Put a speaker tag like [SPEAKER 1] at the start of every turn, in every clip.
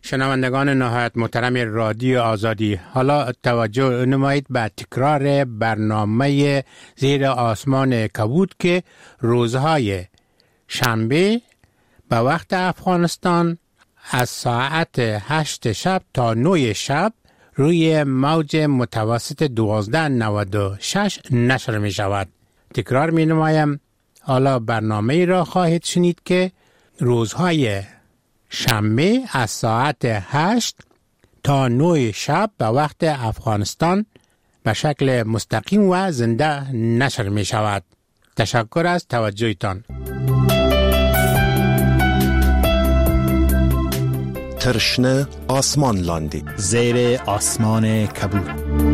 [SPEAKER 1] شنوندگان نهایت محترم رادیو آزادی، حالا توجه نمایید به تکرار برنامه زیر آسمان کبود که روزهای شنبه به وقت افغانستان از ساعت 8 شب تا 9 شب روی موج متوسط 1296 نشر می شود. تکرار می نمایم. حالا برنامه را خواهید شنید که روزهای شنبه از ساعت 8 تا 9 شب به وقت افغانستان به شکل مستقیم و زنده نشر می شود. تشکر از توجهتان.
[SPEAKER 2] ترشنه آسمان لاندی
[SPEAKER 3] زیر آسمان کبود.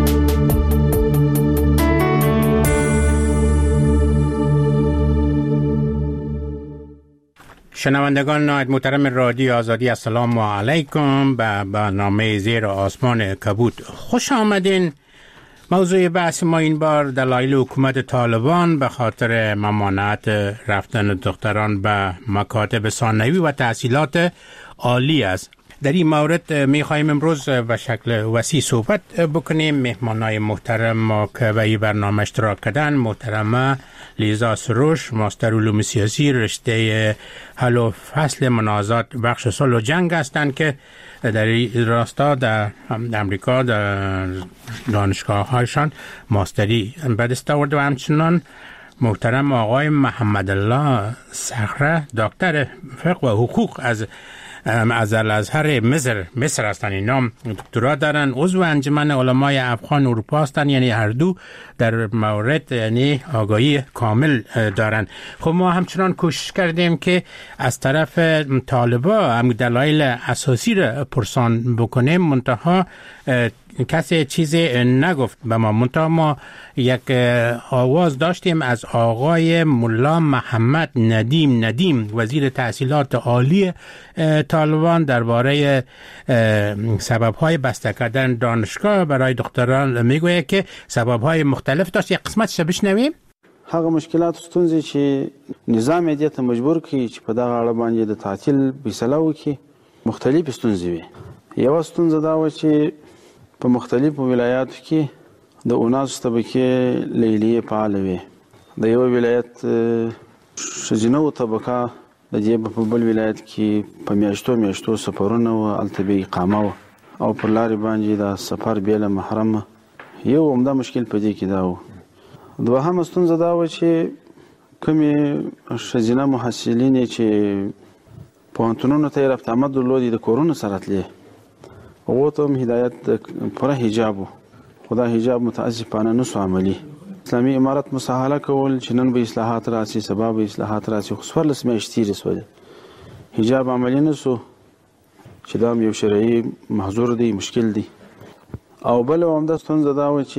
[SPEAKER 1] شنوندگان نهایت محترم رادیو آزادی، السلام علیکم. به برنامه زیر آسمان کبود خوش آمدین. موضوع بحث ما این بار دلایل حکومت طالبان به خاطر ممانعت رفتن دختران به مکاتب ثانوی و تحصیلات عالی است. در این مورد می خواهیم امروز به شکل وسیع صحبت بکنیم. مهمانای محترم ما که به این برنامه اشتراک کردن: محترمه لیزا سروش، ماستر علوم سیاسی، رشته حل و فصل منازعات بخش صلح و جنگ هستند که در این راستا در امریکا در دانشگاه هایشان ماستری به دست آورده، و همچنان محترم آقای محمد الله صخره، دکتر فقه و حقوق از الازهر مصر هستند. اینا دکترا دارن، عضو انجمن علمای افغان اروپا هستند، یعنی هر دو در مورد یعنی آگاهی کامل دارن. خب ما همچنان کوشش کردیم که از طرف طالبا هم دلایل اساسی را پرسان بکنیم، منتها کسی چیزی نگفت به ما. منتها ما یک آواز داشتیم از آقای ملا محمد ندیم وزیر تحصیلات عالی طالبان درباره سبب‌های بسته کردن دانشگاه برای دختران. میگوید که سبب‌های مختلف داشت. یک قسمتش بشنویم.
[SPEAKER 4] هغه مشکلات ستونزې چې نظام دې ته مجبور کړي چې په دغه اړه باندې د تعطیل فیصله وکړي، مختلف ستونزې وي. یوه ستونزه دا و چې په مختلفو ولایاتو کې د اوناسو طبقې لیلیې فعاله وي. د یو ولایت ښځینه طبقه د دې په بل ولایت کې په میاشتو سفرونه وو، هلته به اقامه وه او پر لارې باندې د سفر بې له محرمه. یو عمده مشکل په دې کې دا و. دوهمه ستونزه دا و چې کومې ښځینه محصلینې چې پوهنتونونو ته یې رفت آمد درلودې د کورونو سره تلې، هغو ته هم هدایت د پوره حجاب و، خو دا حجاب متاسفانه نه سو عملي. اسلامي امارت مساهله کول چې نن به اصلاحات راسي، سبا به اصلاحات راسي، خو 14 میاشتې تېرې سولې، حجاب عملي نه سو، چې دا یو شرعي محظور دی، مشکل دی. او بله عمده ستونزه دا و چې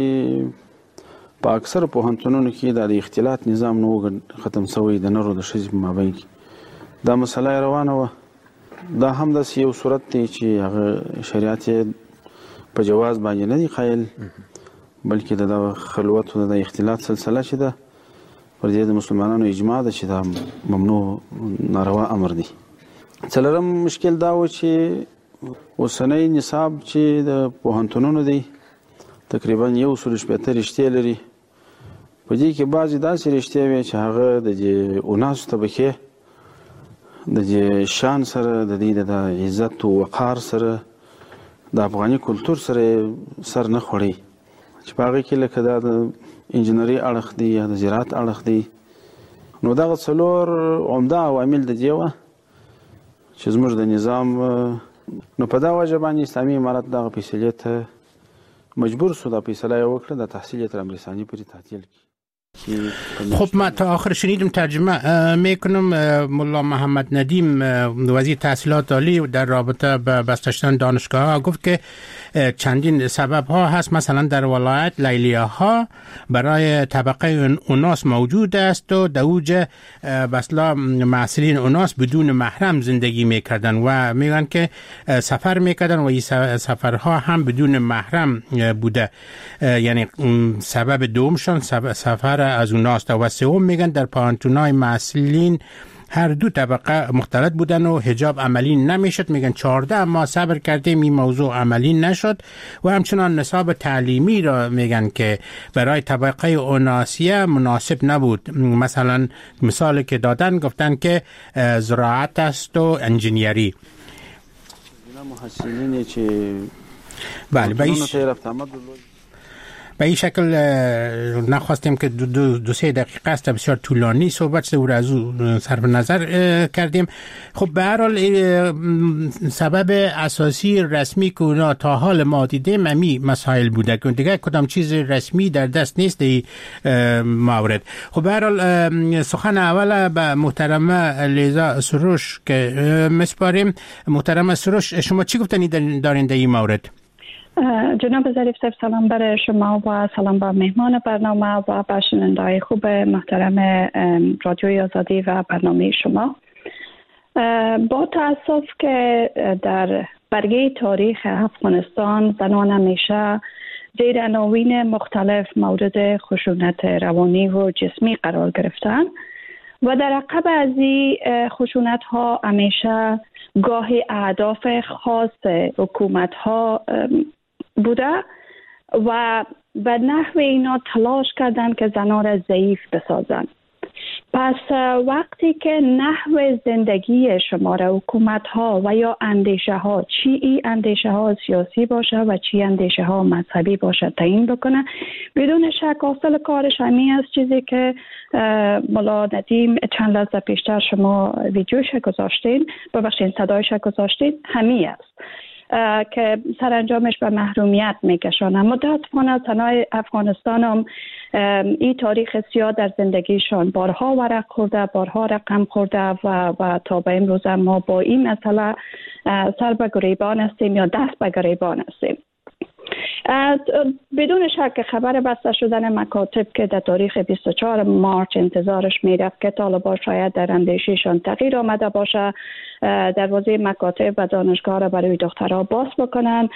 [SPEAKER 4] په اکثر پوهنتونونو کې دا د اختلاط نظام نه و ختم شوی د نر او د ښځې په مابین کې. دا مسله روانه وه. دا هم داسې یو صورت دی چې هغه شریعت یې په جواز باندې نه دی قایل، بلکې د خلوت او د اختلاط سلسله چې ده پر دې د مسلمانانو اجماع ده چې دا ممنوع ناروا امر دی. څلورم مشکل دا و چې اوسنی نصاب چې د پوهنتونونو دی تقریبا 160 رشتې لري. په دې کې بعضې داسې رشتې وي چې هغه د دې اوناسو طبقې د دې شان سره، د دې د عزت او وقار سره، د افغاني کلتور سره سر نه خوړي، چې په هغې کې لکه دا د انجینري اړخ دی یا د زراعت اړخ دی. نو دغه څلور عمده عوامل د دې وه چې زموږ د نظام نو په دا وجه باندې اسلامي امارت دغه فیصلې ته مجبور شو، دا فیصله یې وکړه د تحصیل تر امرسانی پورې تعطیل کړي.
[SPEAKER 1] خب ما تا آخر شنیدم، ترجمه میکنم. ملا محمد ندیم وزیر تحصیلات عالی در رابطه با بسته شدن دانشگاه ها گفت که چندین سبب ها هست. مثلا در ولایت لیلیه ها برای طبقه اوناس موجود است و در اوج بسلا معصرین اوناس بدون محرم زندگی میکردن و میگن که سفر میکردن و این سفرها هم بدون محرم بوده. یعنی سبب دومشان سفر از اوناست. و سوم میگن در پانتونای معصرین هر دو طبقه مختلط بودن و حجاب عملی نمیشد. میگن 14 ماه صبر کردیم این موضوع عملی نشد و همچنان نصاب تعلیمی را میگن که برای طبقه اوناسیه مناسب نبود. مثلا مثالی که دادن گفتن که زراعت است و انجینیری.
[SPEAKER 4] محسنینی که
[SPEAKER 1] بله به این شکل نخواستیم که دو سه دقیقه است، بسیار طولانی صحبت او را از او صرف نظر کردیم. خب به هر حال سبب اساسی رسمی که اونا تا حال ما دیدیم امی مسائل بوده که دیگه کدام چیز رسمی در دست نیست این مورد. خب به هر حال سخن اول به محترمه لیزا سروش که مسپاریم. محترمه سروش، شما چی گفتنی دارین در این مورد؟
[SPEAKER 5] جناب ظریف صاحب، سلام برای شما و سلام به مهمان برنامه و به شنونده‌های خوب محترم رادیوی آزادی و برنامه شما. با تأسف که در برگه تاریخ افغانستان زنان همیشه زیر عناوین مختلف مورد خشونت روانی و جسمی قرار گرفتند و در عقب از این خشونت ها همیشه گاهی اهداف خاص حکومت ها بوده و به نحو اینا تلاش کردن که زنان را ضعیف بسازن. پس وقتی که نحو زندگی شما را حکومت ها و یا اندیشه ها، چی ای اندیشه ها سیاسی باشه و چی اندیشه ها مذهبی باشه تعیین بکنه، بدون شک اصل کارش همین است. چیزی که مولا ندیم چند لحظه پیشتر شما ویدیوش گذاشتین، ببخشید صدایش گذاشتین، همین است که سرانجامش به محرومیت میکشانه. متاسفانه زنای افغانستان هم این تاریخ سیاه در زندگیشان بارها ورق خورده، بارها رقم خورده و تا به امروز ما با این مسئله سر به گریبان هستیم یا دست به گریبان هستیم. بدون شک خبر بسته شدن مکاتب که در تاریخ 24 مارچ انتظارش میرفت که طالبان شاید در اندیششان تغییر آمده باشه، دروازه مکاتب و دانشگاه را برای دخترها باز بکنن،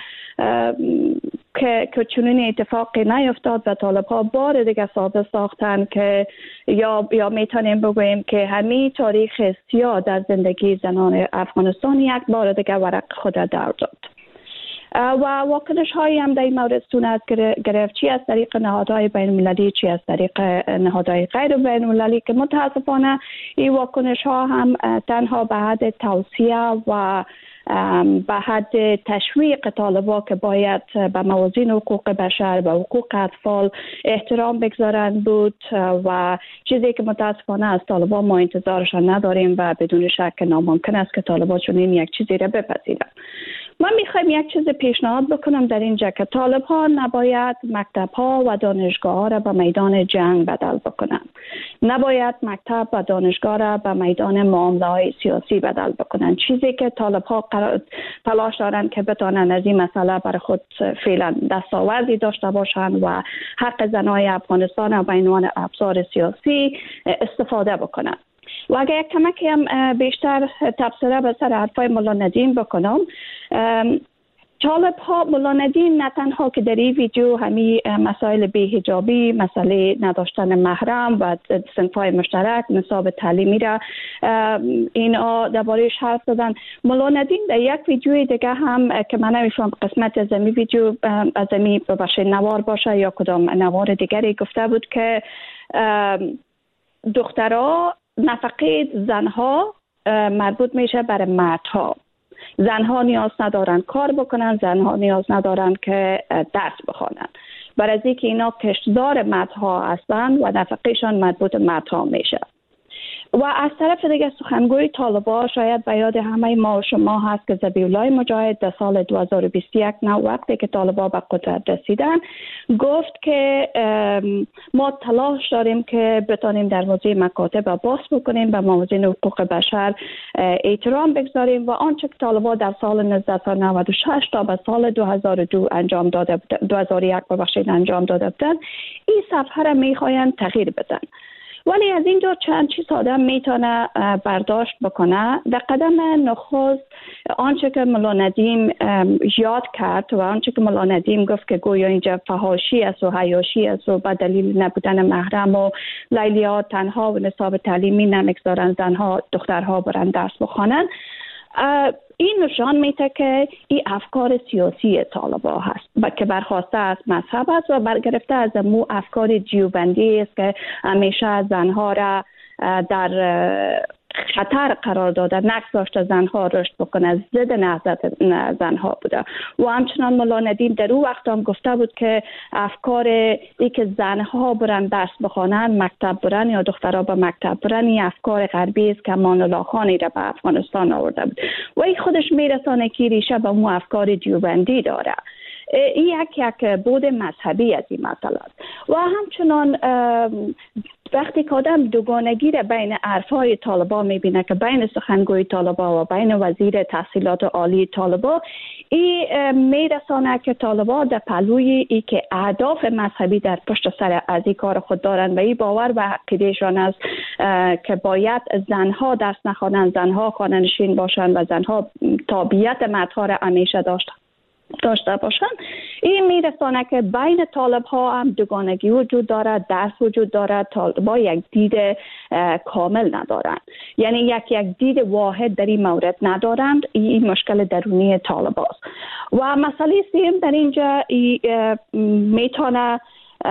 [SPEAKER 5] که چنین اتفاقی نیفتاد و طالبها بار دیگه ثابت ساختن که یا میتونیم بگوییم که همین تاریخ سیاه در زندگی زنان افغانستان یک بار دیگه ورق خود در داد. و واکنش هایی هم در این مورد صورت گرفت، چی از طریق نهادهای بین المللی، چی از طریق نهادهای غیر بین المللی، که متاسفانه این واکنش ها هم تنها به حد توصیه و به حد تشویق طالبان که باید به موازین حقوق بشر و حقوق اطفال احترام بگذارند بود و چیزی که متاسفانه از طالبان ما انتظارشان نداریم و بدون شک ناممکن است که طالبان چنین یک چیزی را بپذیرند. من میخوایم یک چیز پیشنهاد بکنم در اینجا که طالب‌ها نباید مکتب‌ها و دانشگاه‌ها را به میدان جنگ بدل بکنن. نباید مکتب و دانشگاه را به میدان معامله‌های سیاسی بدل بکنن. چیزی که طالب‌ها تلاش دارن که بتونن از این مسئله برای خود فعلا دستاوردی داشته باشن و حق زنای افغانستان را به عنوان ابزار سیاسی استفاده بکنن. و اگر یک کمکی هم بیشتر تبصره به سر حرفای مولا ندیم بکنم، طالب‌ها مولا ندیم نه تنها که در این ویدیو همین مسائل بی‌حجابی، مسئله نداشتن محرم و صنف‌های مشترک، نصاب تعلیمی را اینا درباره‌اش حرف زدن. مولا ندیم در یک ویدیو دیگه هم که من نمی‌فهمم قسمت از این ویدیو از این ببخشید نوار باشه یا کدام نوار دیگری گفته بود که دخترها نفقه زنها مربوط میشه برای مردها. زنها نیاز ندارن کار بکنن، زنها نیاز ندارن که درس بخوانن، برای از اینکه اینا کشتزار مردها هستن و نفقهشان مربوط مردها میشه. و از طرف دیگه سخنگوی طالبان شاید به یاد همه ما و شما هست که ذبیح‌الله مجاهد در سال 2021 وقتی که طالبان به قدرت رسیدن گفت که ما تلاش داریم که بتانیم دروازه مکاتب باز بکنیم، به موازین حقوق بشر احترام بگذاریم و آنچه که طالبان در سال 1996 تا به سال 2002 انجام داده بودن، 2001 انجام داده بودن، این صفحه را میخواین تغییر بدن. ولی از اینجا چند چیز آدم میتونه برداشت بکنه. در قدم نخست آنچه که مولا ندیم یاد کرد و آنچه که مولا ندیم گفت که گویا اینجا فحاشی است و حیاشی است و به دلیل نبودن محرم و لیلی‌ها تنها و نصاب تعلیمی نمیگذارن زنها دخترها برن درس بخوانن. این نشان میده که این افکار سیاسی طالبان هست و که برخواسته از مذهب است و برگرفته از مو افکار جیوبندی است که همیشه زنها را در خطر قرار داده، نگذاشته زنها رشد بکنه، ضد نهضت زنها بوده. و همچنان مولا ندیم در اون وقت هم گفته بود که افکار ای که زنها برن درس بخوانن، مکتب برن یا دخترها به مکتب برن، این افکار غربی است که امان الله خانی را به افغانستان آورده بود و این خودش میرسانه که ریشه به مو افکار دیوبندی داره. این یک بود مذهبی از این مسئله است. و همچنان وقتی که آدم دوگانگی را بین حرفهای طالبان میبینه که بین سخنگوی طالبان و بین وزیر تحصیلات عالی طالبان، این میرسانه که طالبان در پلوی ای که اهداف مذهبی در پشت سر از این کار خود دارند و این باور و عقیدهشان است که باید زنها درس نخوانند، زنها خانه‌نشین باشند و زنها تابعیت مردها را همیشه داشته باشن. این میرسانه که بین طالب ها هم دوگانگی وجود دارد، درس وجود دارد، طالبا یک دید کامل ندارند، یعنی یک دید واحد در این مورد ندارند. این مشکل درونی طالب هاست. و مسئله سوم در اینجا میتونه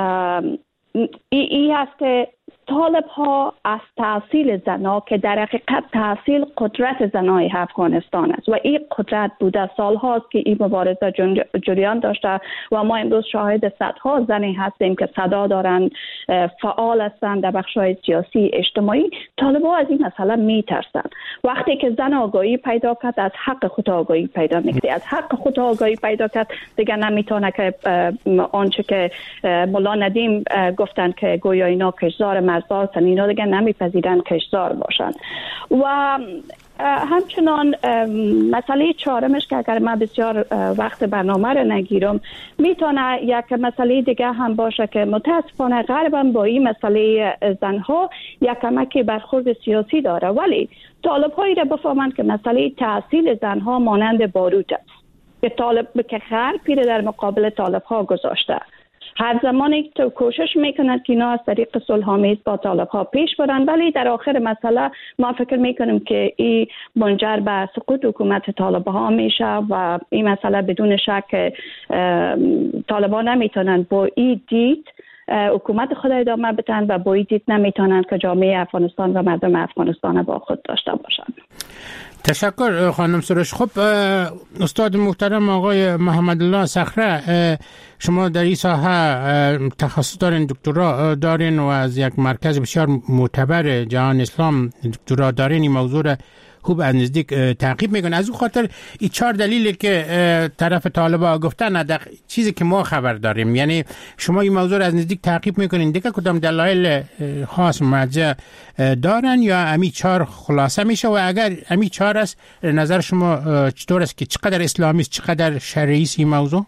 [SPEAKER 5] این هست که طالب ها از تحصیل زنها که در حقیقت تحصیل قدرت زنای افغانستان است و این قدرت بوده سال هاست که این مبارزه جریان داشته و ما امروز شاهد صدها زنی هستیم که صدا دارند، فعال هستند در بخش‌های سیاسی اجتماعی. طالب‌ها از این مسئله میترسند. وقتی که زن آگاهی پیدا کرد، از حق خود آگاهی پیدا میکنه، از حق خود آگاهی پیدا کرد، دیگه نمیتونه که آنچه که مولا ندیم گفتند که گویا اینا کشزار مرزا هستن، اینا دیگه نمیپذیرن کشزار باشن. و همچنان مسئله چهارمش که اگر من بسیار وقت برنامه رو نگیرم، میتونه یک مسئله دیگه هم باشه که متاسفانه غرب با این مسئله زنها یک کمکی برخورد سیاسی داره، ولی طالب هایی را بفهمند که مسئله تحصیل زنها مانند باروت است که غرب پیره در مقابل طالب ها گذاشته. هر زمانی که کوشش میکنند که اینا از طریق صلح‌آمیز با طالب ها پیش برن، ولی در آخر مسئله ما فکر میکنیم که این منجر به سقوط حکومت طالب ها میشه و این مسئله بدون شک طالبان نمیتونن با این دید حکومت خود ادامه بدن و با این دید نمیتونن که جامعه افغانستان و مردم افغانستان با خود داشته باشن.
[SPEAKER 1] تشکر خانم سروش. خب استاد محترم آقای محمد الله صخره، شما در این ساحه تخصص دارین، دکترا دارین و از یک مرکز بسیار معتبر جهان اسلام دکترا دارین، این موضوع را خوب از نزدیک تعقیب میکنه. از اون خاطر این 4 دلیلی که طرف طالبا گفتن در چیزی که ما خبر داریم، یعنی شما این موضوع را از نزدیک تعقیب میکنین، دیگه کدام دلایل خاص مرجع دارن یا امی 4 خلاصه میشه؟ و اگر امی 4 است، نظر شما چطور است که چقدر اسلامی است، چقدر شرعی است این موضوع؟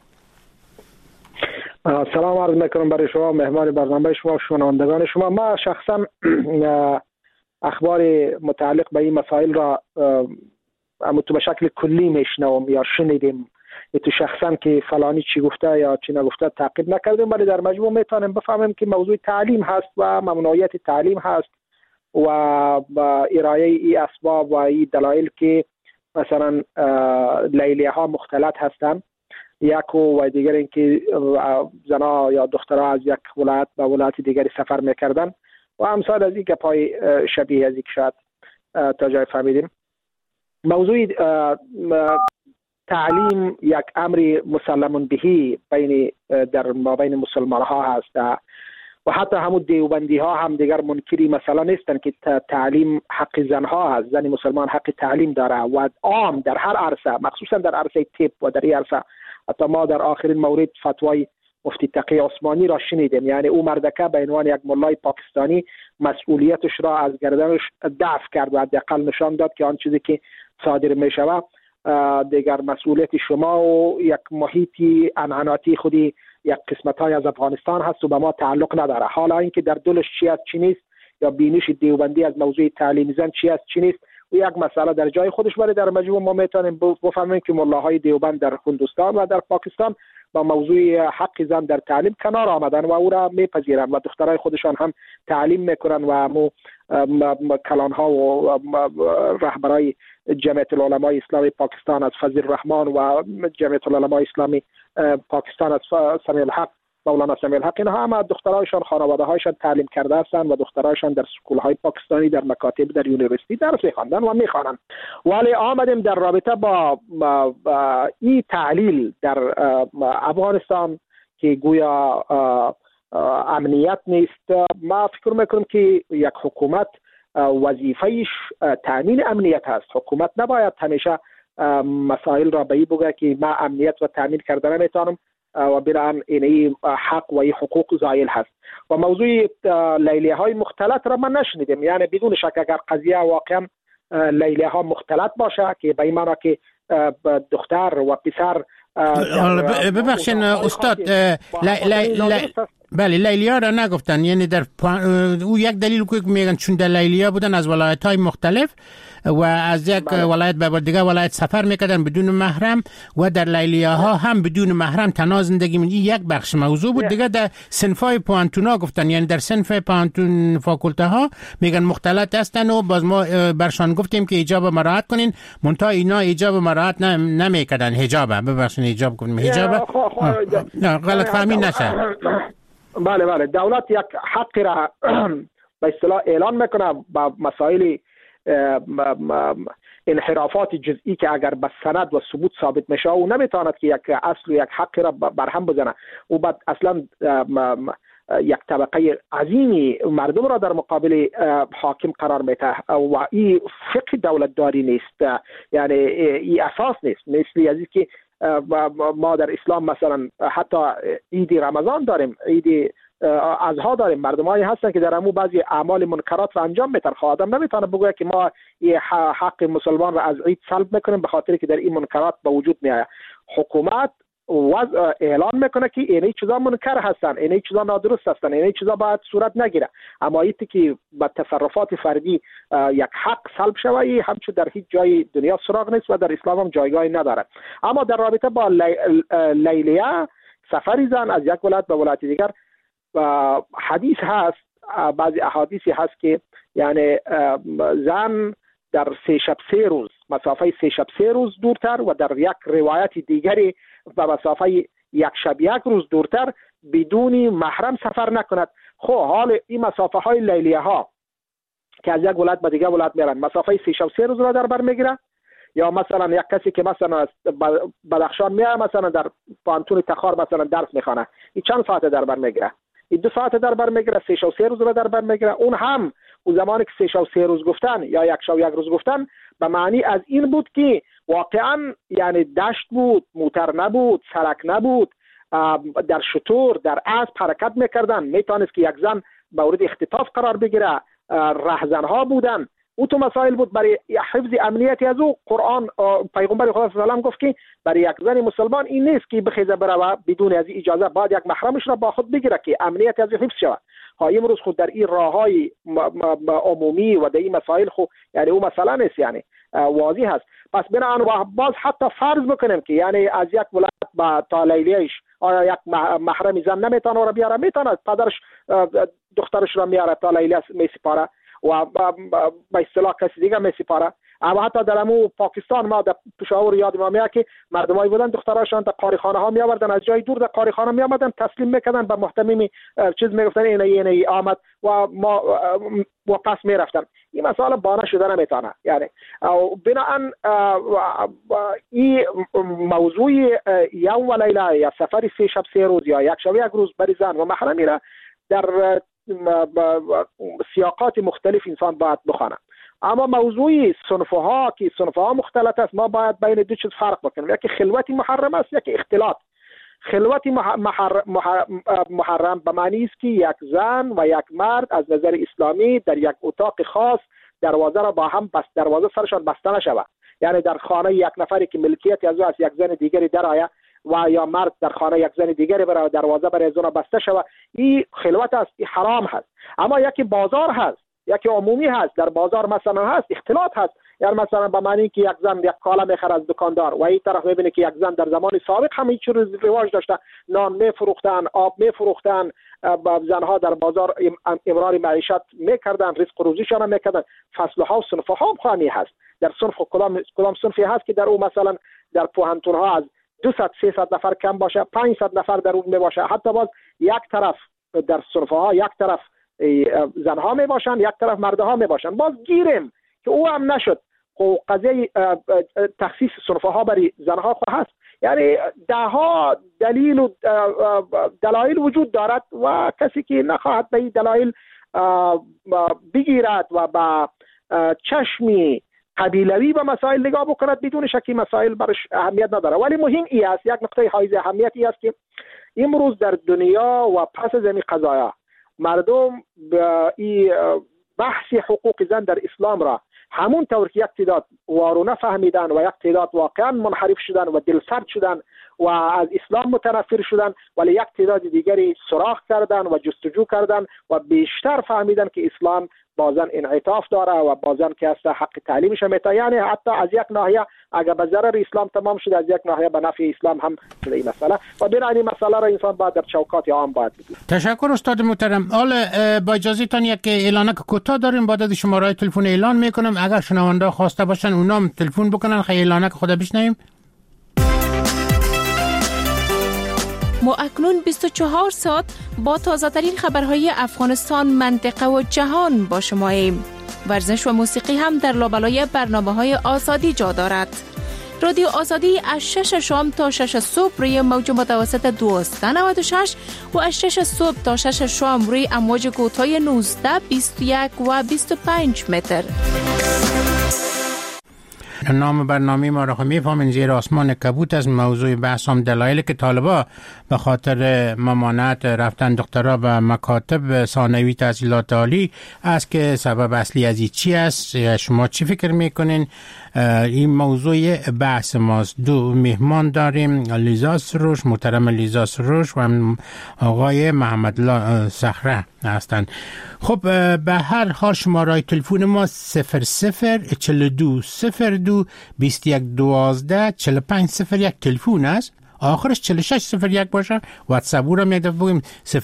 [SPEAKER 6] سلام عرض میکنم برای شما، مهمان برنامه شما، شنوندگان شما. ما شخصا اخبار متعلق به این مسائل را تو به شکل کلی میشنوم یا شنیدیم، تو شخصا که فلانی چی گفته یا چی نگفته تعقیب نکردیم، ولی در مجموع میتونیم بفهمیم که موضوع تعلیم هست و ممنوعیت تعلیم هست و با ارائه ای اسباب و ای دلایل که مثلا لیلیه ها مختلط هستند، یک و دیگر اینکه زنها یا دخترها از یک ولایت به ولایت دیگری سفر میکردن و امثال از این گپای شبیه از این که شاید تا جای فهمیدیم. موضوع تعلیم یک امر مسلم بهی در مابین مسلمان ها هست و حتی همون دیوبندی ها هم دیگر منکری مثلا نیستن که تعلیم حق زنها هست. زن مسلمان حق تعلیم داره و عام در هر عرصه، مخصوصا در عرصه طب و در این عرصه. حتی ما در آخرین مورد فتوای مفتی تقی عثمانی را شنیدیم، یعنی او مردکه به عنوان یک ملای پاکستانی مسئولیتش را از گردنش دفع کرد و حداقل نشان داد که آن چیزی که صادر می شود دیگر مسئولیت شما و یک محیطی انعناتی خودی یک قسمت های از افغانستان هست و به ما تعلق نداره. حالا اینکه در دلش چی است چی نیست یا بینش دیوبندی از موضوع تعلیم زن چی است چی نیست و یک مسئله در جای خودش، ولی در مجموع ما میتونیم بفهمیم که ملاهای دیوبند در هندوستان و در پاکستان با موضوع حق زن در تعلیم کنار آمدن و او را میپذیرند و دخترای خودشان هم تعلیم میکنن و همو کلانها و رهبرای جمعیت العلماء اسلامی پاکستان از فضل الرحمن و جمعیت العلماء اسلامی پاکستان از سمیع الحق مولانا سمیع الحق، اینها هم دخترایشان خانواده هایشان تعلیم کرده هستند و دخترایشان در سکول های پاکستانی در مکاتب در یونیورسیتی درس می‌خواندن و می‌خوانند. ولی آمدیم در رابطه با این تعلیل در افغانستان که گویا امنیت نیست. ما فکر میکنم که یک حکومت وظیفه‌اش تامین امنیت هست. حکومت نباید همیشه مسائل را به این بگه که ما امنیت و تامین کردن نمیتونم و بران این حق و این حقوق زائل هست. و موضوع لیلیه های مختلط را من نشنیدم، یعنی بدون شک اگر قضیه واقعا لیلیه ها مختلط باشه که به این معنی که دختر و پسر
[SPEAKER 1] ببخشین استاد بله لیلیا را نگفتن، یعنی در او یک دلیل که میگن چون در لیلیا بودن از ولایت های مختلف و از یک ولایت به دیگه ولایت سفر میکردن بدون محرم و در لیلیا ها هم بدون محرم تنها زندگی می‌کردن. یک بخش موضوع بود. دیگه در صنفای پوانتونا گفتن، یعنی در صنف پوانتون فاکولته ها میگن مختلط هستن و باز ما برشان گفتیم که حجاب مراعات کنین، منتها اینا حجاب مراعات نمیکردن. حجاب ببخشید حجاب کنیم حجاب غلط فهمی نشه.
[SPEAKER 6] بله دولت یک حق را به اصطلاح اعلان میکنه با مسائل انحرافات جزئی که اگر به سند و ثبوت ثابت میشه او نمیتواند که یک اصل و یک حق را برهم بزنه. او بعد اصلا یک طبقه عظیمی مردم را در مقابل حاکم قرار میده و این فقه دولت داری نیست، یعنی این اساس نیست. مثل از که ما در اسلام مثلا حتی عید رمضان داریم، عید اضحی داریم، مردمایی هستن که در امو بعضی اعمال منکرات را انجام میدن. آدم نمیتونه بگه که ما یه حق مسلمان را از عید سلب میکنیم به خاطر که در این منکرات به وجود میاد. حکومت اعلان میکنه که این چیزا منکر هستن، این چیزا نادرست هستن، این چیزا باید صورت نگیره. اما ایتی که با تصرفات فردی یک حق سلب شوه همچون در هیچ جای دنیا سراغ نیست و در اسلام هم جایگاهی نداره. اما در رابطه با لیلیه سفری زن از یک ولایت به ولایت دیگر حدیث هست، بعضی احادیثی هست که یعنی زن در 3 شب 3 روز مسافه 3 شب 3 روز دورتر و در یک روایت دیگری به مسافه 1 شب 1 روز دورتر بدون محرم سفر نکند. خب حال این مسافه های لیلیه ها که از یک ولایت به دیگر ولایت میرن مسافه 3 شب 3 روز را در بر میگیره، یا مثلا یک کسی که مثلا بدخشان میاد مثلا در پانتون تخار مثلا درس میخوانه، این چند ساعت در بر میگیره؟ این 2 ساعت در بر میگیره، 3 شب 3 روز را در بر میگیره. اون هم اون زمانی که 3 شب 3 روز گفتن یا 1 شب 1 روز گفتن به معنی از این بود که واقعا یعنی دشت بود، موتر نبود، سرک نبود، در شتور در اسب حرکت میکردن، میتونست که یک زن مورد اختطاف قرار بگیره، رهزنها بودن. او تو مسائل بود. برای حفظ امنیتی از او قرآن پیغمبر خدا صلی الله علیه و آله گفت که برای یک زن مسلمان این نیست که بخیزه بره بدون از اجازه، باید یک محرمش را با خود بگیره که امنیت از حفظ شود. امروز خود در این راههای عمومی و در این مسائل خود یعنی او مسئله نیست، یعنی واضح هست. پس بنابراین باز حتی فرض بکنیم که یعنی از یک ولایت با تا لیلیه‌اش آیا یک محرم زن نمیتونه را بیاره؟ میتونه، پدرش دخترش را میاره تا لیلیه میسپاره و به اصطلاح کسی دیگه میسپاره. اما حتی در امو پاکستان ما در پشاور یاد ما میاد که مردمایی بودن دختراشان در قاریخانه ها می آوردن، از جای دور در قاریخانه می آمدن تسلیم میکردن به محتمی چیز میگفتن اینه آمد و ما و پس میرفتن. این مسئله بانه شده نمیتونه. یعنی بنابراین این موضوع یوم و لیله یا سفر 3 شب 3 روز یا 1 شب 1 روز بری زن و محرمی را در سیاقات مختلف انسان باید بخونه. اما موضوع صنفها که صنفها مختلط است، ما باید بین دو چیز فرق بکنیم. یکی خلوت محرم است، یکی اختلاط. خلوت محرم به معنی است که یک زن و یک مرد از نظر اسلامی در یک اتاق خاص دروازه را با هم دروازه سرشان بسته نشود. یعنی در خانه یک نفری که ملکیت از او است یک زن دیگری درآید و یا مرد در خانه یک زن دیگری برای دروازه برای زن بسته شود، این خلوت است، این حرام هست. اما یکی بازار هست، یکی عمومی هست، در بازار مثلا هست اختلاط هست. یعنی مثلا به معنی که یک زن یک کالا میخره از دکاندار و این طرف میبینه که یک زن در زمان سابق هم هیچ رواج داشته، نان میفروختن، آب میفروختن، زنها در بازار امرار معیشت میکردن، رزق و روزیشان میکردن. فصلها و صنفها هم هست. در صنف کدام صنفی هست که در او مثلا در پوهنتون ها از 200-300 نفر کم باشه، 500 نفر در اون می باشه. حتی باز یک طرف در صنفها یک طرف زنها می باشن، یک طرف مردها می باشن. باز گیریم که او هم نشد. خب قضیه تخصیص صنفها برای زنها خو هست. یعنی ده ها دلیل و دلایل وجود دارد و کسی که نخواهد به این دلایل بگیرد و با چشمی قبیلوی به مسائل نگاه بکند، بدون شکی مسائل برش اهمیت نداره. ولی مهم ای است، یک نقطه حائز اهمیتی است که امروز در دنیا و پس از این قضایا مردم این بحث حقوق زن در اسلام را همون طور که یک تعداد وارونه فهمیدن و یک تعداد واقعا منحرف شدن و دلسرد شدن و از اسلام متنفر شدن، ولی یک تعداد دیگری سراغ کردن و جستجو کردن و بیشتر فهمیدن که اسلام بازن انعطاف داره و بازن که است حق تعلیمش میته. یعنی حتی از یک ناحیه اگر به ضرر اسلام تمام شده، از یک ناحیه به نفع اسلام هم شده این مسئله و بنابراین مسئله را انسان باید در چوکات عام باید بگیره.
[SPEAKER 1] تشکر استاد محترم. حالا با اجازهتان یک اعلانک کوتاه داریم، بعد از شماره تلفن اعلان میکنم. اگر شنونده خواسته باشن اونام تلفن بکنن، خیلی اعلانک خدا بشنویم.
[SPEAKER 7] ما اکنون 24 ساعت با تازه ترین خبرهای افغانستان، منطقه و جهان با شماییم. ورزش و موسیقی هم در لابلای برنامه‌های آزادی جا دارد. رادیو آزادی از 6 شام تا 6 صبح روی موج متوسط 1296 و از 6 صبح تا 6 شام روی امواج کوتاه 19، 21 و 25 متر.
[SPEAKER 1] نام برنامه ما را میفهمین زیر آسمان کبوت. از موضوع بحث هم دلایلی که طالبا به خاطر ممانعت رفتن دخترها به مکاتب ثانوی تحصیلات عالی است که سبب اصلی از این چی است. شما چی فکر میکنین؟ این موضوع بحث ماست. دو مهمان داریم، لیزا سروش، محترم لیزا سروش و آقای محمد صخره هستند. خب به هر حال شماره تلفن ما 00420221124501 تلفن است، آخرش 4601 باشه. واتساپ رو یک دفعه بگیم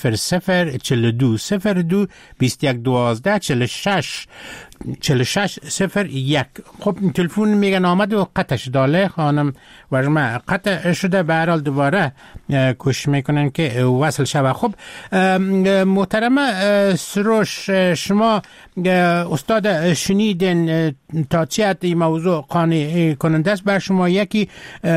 [SPEAKER 1] 00420221124601. خب تلفن میگن آمد و قطعش داله خانم ورما قطع شده، به هر حال دوباره کوشش میکنن که وصل شود. خب محترم سروش، شما استاد شنیدن تا چه حد این موضوع قانع کننده است بر شما؟ یکی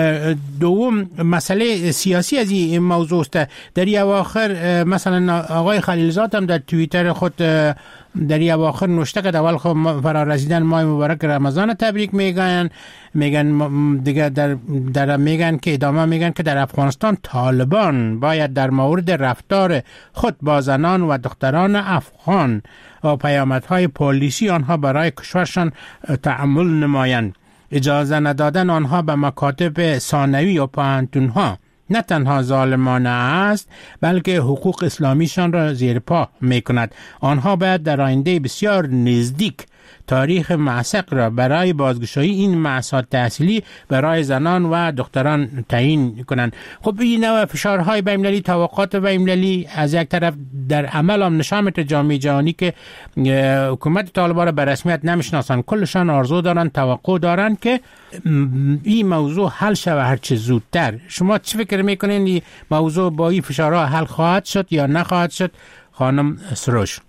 [SPEAKER 1] دوم مسئله سیاسی از این موضوع است. در این اواخر مثلا آقای خلیلزاد هم در توییتر خود در این اواخر نوشته که اول خب فرا رسیدن ماه مبارک رمضان تبریک میگن دیگه میگن که ادامه میگن که در افغانستان طالبان باید در مورد رفتار خود با زنان و دختران افغان و پیامدهای پلیسی آنها برای کشورشان تأمل نمایند. اجازه ندادن آنها به مکاتب ثانوی و پوهنتون‌ها نه تنها ظالمانه است بلکه حقوق اسلامیشان را زیر پا می کند. آنها باید در آینده بسیار نزدیک تاریخ معشق را برای بازگشایی این مأسات تحصیلی برای زنان و دختران تعیین کنند. خب این نوع فشارهای بین‌المللی، توقعات بین‌المللی از یک طرف در عمل هم نشان میده جامعه جهانی که حکومت طالبان را به رسمیت نمیشناسند، کلشان آرزو دارند، توقع دارند که این موضوع حل شود هر چه زودتر. شما چه فکر میکنین این موضوع با این فشارها حل خواهد شد یا نخواهد شد خانم سروش؟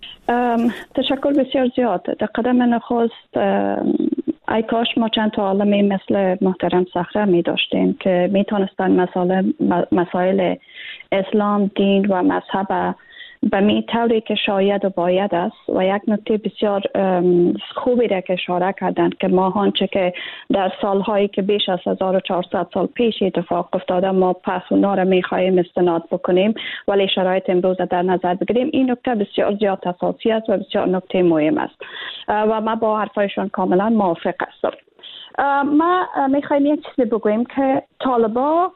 [SPEAKER 5] تشکر بسیار زیاد. در قدم نخست ای کاش ما چند تا عالمی مثل محترم صخره می داشتیم که می تونستن مسائل اسلام، دین و مذهب به می طوری که شاید و باید است. و یک نکته بسیار خوبی را که اشاره کردند که ما آنچه که در سالهایی که بیش از 1400 سال پیش اتفاق افتاده ما پس اونا را می خواهیم استناد بکنیم ولی شرایط امروز در نظر بگیریم. این نکته بسیار زیاد اساسی است و بسیار نکته مهم است و ما با حرفایشان کاملا موافق هستم. ما می خواهیم یک چیزی بگوییم که طالبان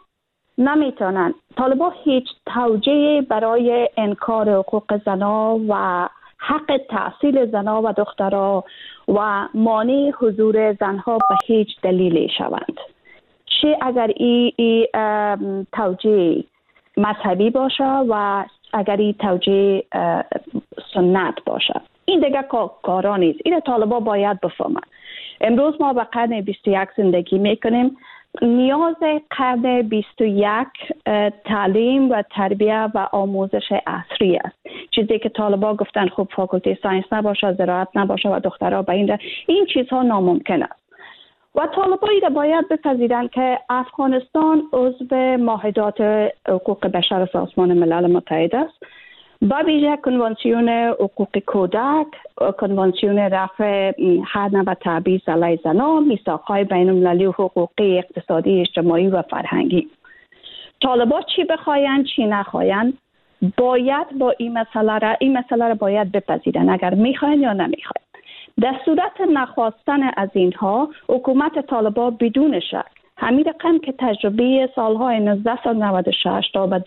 [SPEAKER 5] هیچ توجیهی برای انکار حقوق زنان و حق تحصیل زنها و دخترها و مانع حضور زنها به هیچ دلیلی شوند. چه اگر این توجیه مذهبی باشه و اگر این توجیه سنت باشه، این دیگه کارا نیست. این طالبا باید بفهمن. امروز ما به قرن 21 زندگی میکنیم. نیاز قرن 21 تعلیم و تربیه و آموزش عصری است. چیزی که طالبا گفتن خب فاکولته ساینس نباشه، زراعت نباشه و دخترها به این چیزها ناممکن است. و طالبا را باید بپذیرند که افغانستان عضو معاهدات حقوق بشر سازمان ملل متحد است. با ویژه کنوانسیون حقوق کودک، کنوانسیون رفع حد و تبعیض علیه زنان، میثاق‌های بین‌المللی و حقوقی اقتصادی، اجتماعی و فرهنگی. طالبا چی بخواین چی نخواین باید با این مسئله را باید بپذیرن، اگر میخواین یا نمیخواین. در صورت نخواستن از اینها، حکومت طالبا بدون شک همین رقم که تجربه سالهای 1996 تا به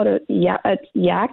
[SPEAKER 5] 2001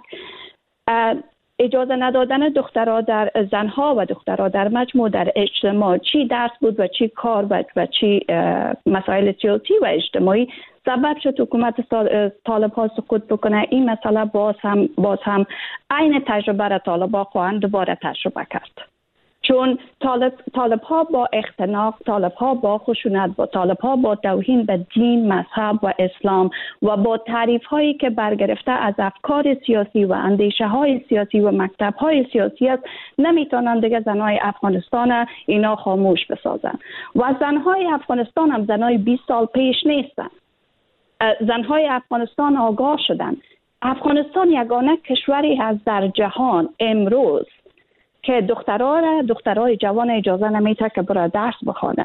[SPEAKER 5] اجازه ندادن دخترها در زنها و دخترها در مجموع در اجتماع، چی درس بود و چی کار و چی مسائل سیاسی و اجتماعی، سبب شد حکومت طالب‌ها سقوط بکنه. این مسئله باز هم عین تجربه را طالب‌ها خواهند دوباره تجربه کرد. چون طالب‌ها با اختناق، طالب‌ها با خشونت، طالب‌ها با توهین به دین، مذهب و اسلام و با تعریف‌هایی که برگرفته از افکار سیاسی و اندیشه‌های سیاسی و مکتب‌های سیاسی است، نمی‌توانند دیگه زن‌های افغانستان اینا خاموش بسازن. و زن‌های افغانستان هم زن‌های 20 سال پیش نیستن. زن‌های افغانستان آگاه شدن. افغانستان یگانه کشوری هست در جهان امروز که دخترای جوان اجازه نمیده که برای درس بخونه.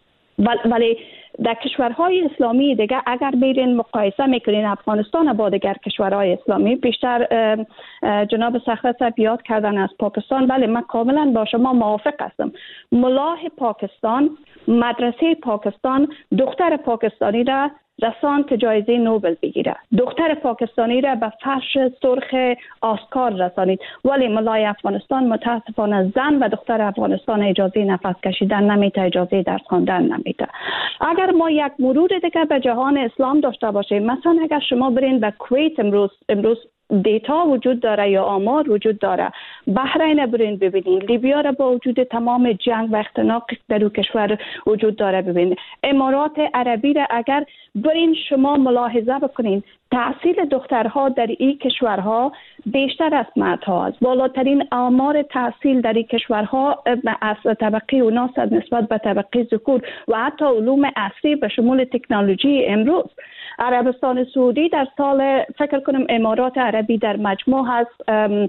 [SPEAKER 5] ولی در کشورهای اسلامی دیگه اگر بیرین مقایسه میکنین افغانستان با دیگر کشورهای اسلامی، بیشتر جناب سخرت صاحب یاد کردن از پاکستان. بله، من کاملا با شما موافق هستم. ملاه پاکستان، مدرسه پاکستان دختر پاکستانی را رساند که جایزه نوبل بگیره. دختر پاکستانی را به فرش سرخ آسکار رسانید. ولی ملای افغانستان متاسفانه زن و دختر افغانستان اجازه نفس کشیدن نمیده، اجازه درس خواندن نمیده. اگر ما یک مرور دیگه به جهان اسلام داشته باشیم، مثلا اگر شما برین به کویت، امروز دیتا وجود داره یا آمار وجود داره، بحرین برین ببینین، لیبیا را با وجود تمام جنگ و اختناق در اون کشور وجود داره ببینین، امارات عربی را اگر برین شما ملاحظه بکنین، تحصیل دخترها در این کشورها بیشتر از مردها است. بالاترین آمار تحصیل در این کشورها از طبقه اوناس نسبت به طبقه ذکور و حتی علوم عصری به شمول تکنولوژی امروز. عربستان سعودی در سال، فکر کنم امارات عربی در مجموع هست،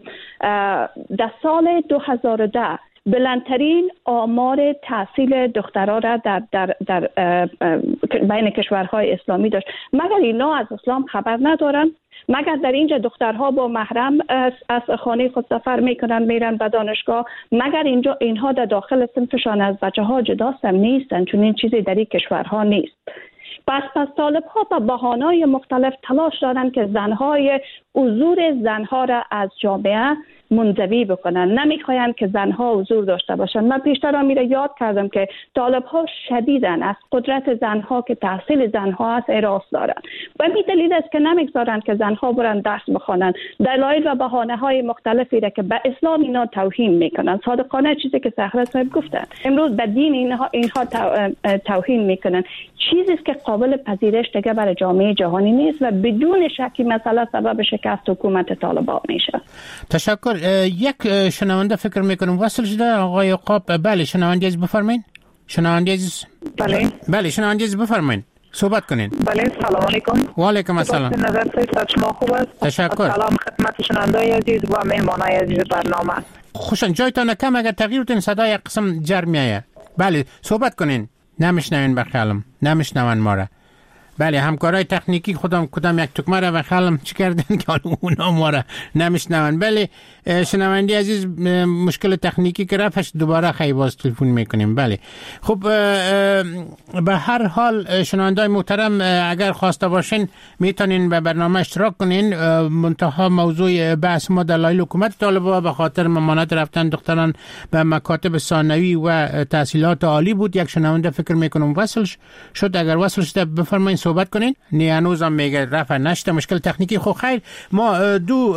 [SPEAKER 5] در سال 2010 بلندترین آمار تحصیل دخترها را در بین کشورهای اسلامی داشت. مگر اینا از اسلام خبر ندارن؟ مگر در اینجا دخترها با محرم از خانه خود سفر میکنن، میرن به دانشگاه؟ مگر اینها در داخل صنفشان از بچه ها جداستم نیستن؟ چون این چیزی در این کشورها نیست. پس طالب‌ها با بهانه‌های مختلف تلاش دارند که حضور زنها را از جامعه منزوی بکنن. نمیخواین که زنها حضور داشته باشن. من پیشتر میره یاد کردم که طالب‌ها شدیداً از قدرت زنها که تحصیل زنها است اراس دارن و این دلیل است که نمیگذارن که زنها برن درس بخونن. دلایل و بهانه‌های مختلفی را که به اسلام اینا توهین میکنن. صادقانه چیزی که سخرت صاحب گفتن، امروز به دین اینها توهین میکنن. چیزی است که قابل پذیرش دیگه برای جامعه جهانی نیست و بدون شکی مسئله سبب شکست حکومت طالبان میشه.
[SPEAKER 1] تشکر. یک شنونده فکر میکنم وصل شده، آقای عقاب. بله شنونده عزیز بفرمایید. شنونده عزیز. بله شنونده عزیز بفرمایید، صحبت کنین.
[SPEAKER 8] بله سلام علیکم.
[SPEAKER 1] و علیکم السلام.
[SPEAKER 8] نظر شما خوب است؟
[SPEAKER 1] تشکر.
[SPEAKER 8] سلام خدمت شنونده عزیز و مهمانای عزیز برنامه.
[SPEAKER 1] خوشن جایتان کم، اگر تغییر بدین صدای یک قسم جر میایه. بله صحبت کنین. نمیشنوین بخیالم، نمیشنون ما را. بله همکارای تکنیکی خودم کدام یک تکمه را بخالم چی کردن که اونا ما را نمیشنون. بله شنوندی عزیز مشکل تکنیکی که رفتش دوباره خیلی باز تلفن میکنیم. بله خب به هر حال شنوندای محترم اگر خواسته باشین میتونین به برنامه اشتراک کنین. منتها موضوع بحث ما دلایل حکومت طالبان به خاطر ممانعت رفتن دختران به مکاتب ثانوی و تحصیلات عالی بود. یک شنونده فکر میکنم وصل شد. اگر وصل شده بفرمایید صحبت کنین. نه هنوزم میگه رفع نشده مشکل تکنیکی. خب خیر ما دو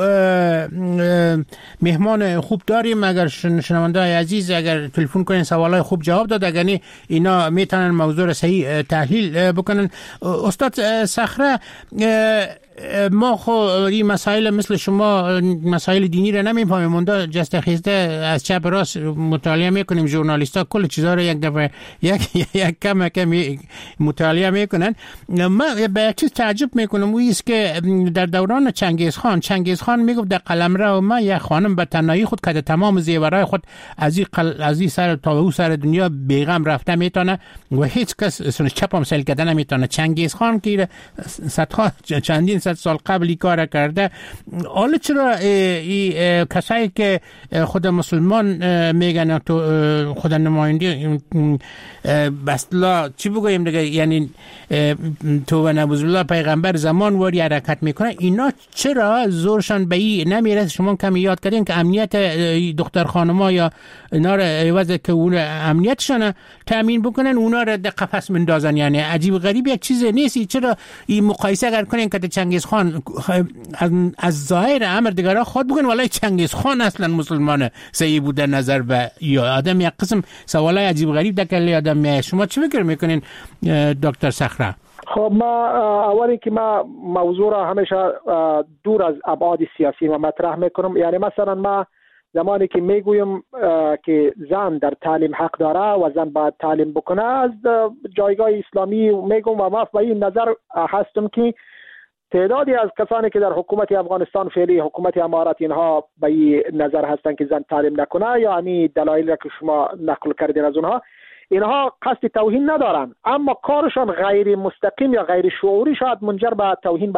[SPEAKER 1] مهمان خوب داریم. اگر شنونده عزیز اگر تلفن کنین سوالای خوب جواب داد اگر نه اینا میتونن موضوع را صحیح تحلیل بکنن. استاد صخره ما خو این مسائل مثل شما مسائل دینی را نمیفهمیم. اوندا جست خیزده از چپ راست مطالعه میکنیم. ژورنالیستا کل چیزا رو یک دفعه یک کم مطالعه میکنن. من به یک چیز تعجب میکنم و است که در دوران چنگیز خان میگفت در قلمرو ما یک خانم به تنهایی خود که تمام زیورای خود از این سر تا اون سر دنیا بیغم رفته میتونه و هیچ کس سنش چپم سل کردن نمیتونه. چنگیز خان که صدها چندین سال قبلی کار کرده. حالا چرا کسایی که خود مسلمان میگن تو خود نماینده بسلا چی بگویم دیگه یعنی تو و نبوذ الله پیغمبر زمان واری حرکت میکنه اینا چرا زورشان به این نمیرسه؟ شما کمی یاد کردین که امنیت دختر خانما یا اینا رو عوض که اون امنیتشان تامین بکنن اونا رو در قفس مندازن. یعنی عجیب غریب یک چیز نیست. چرا این مقایسه اگر کنین که چنگیز خان از ظاهر امر دیگرها خود بگن ولای چنگیز خان اصلا مسلمان صحیح بوده نظر به یا آدم یک قسم سوالای عجیب غریب دکلی آدم میاد. شما چی فکر میکنین دکتر صخره؟
[SPEAKER 6] خب ما اولی که ما موضوع را همیشه دور از ابعاد سیاسی ما مطرح میکنم. یعنی مثلا ما زمانی که میگویم که زن در تعلیم حق داره و زن باید تعلیم بکنه از جایگاه اسلامی میگم و ما به این نظر هستم که تعدادی از کسانی که در حکومت افغانستان فعلی حکومت امارات اینها به این نظر هستند که زن تعلیم نکنه یا همین دلایلی که شما نقل کردین از اونها اینها قصد توهین ندارن اما کارشان غیر مستقیم یا غیر شعوری شاید منجر به توهین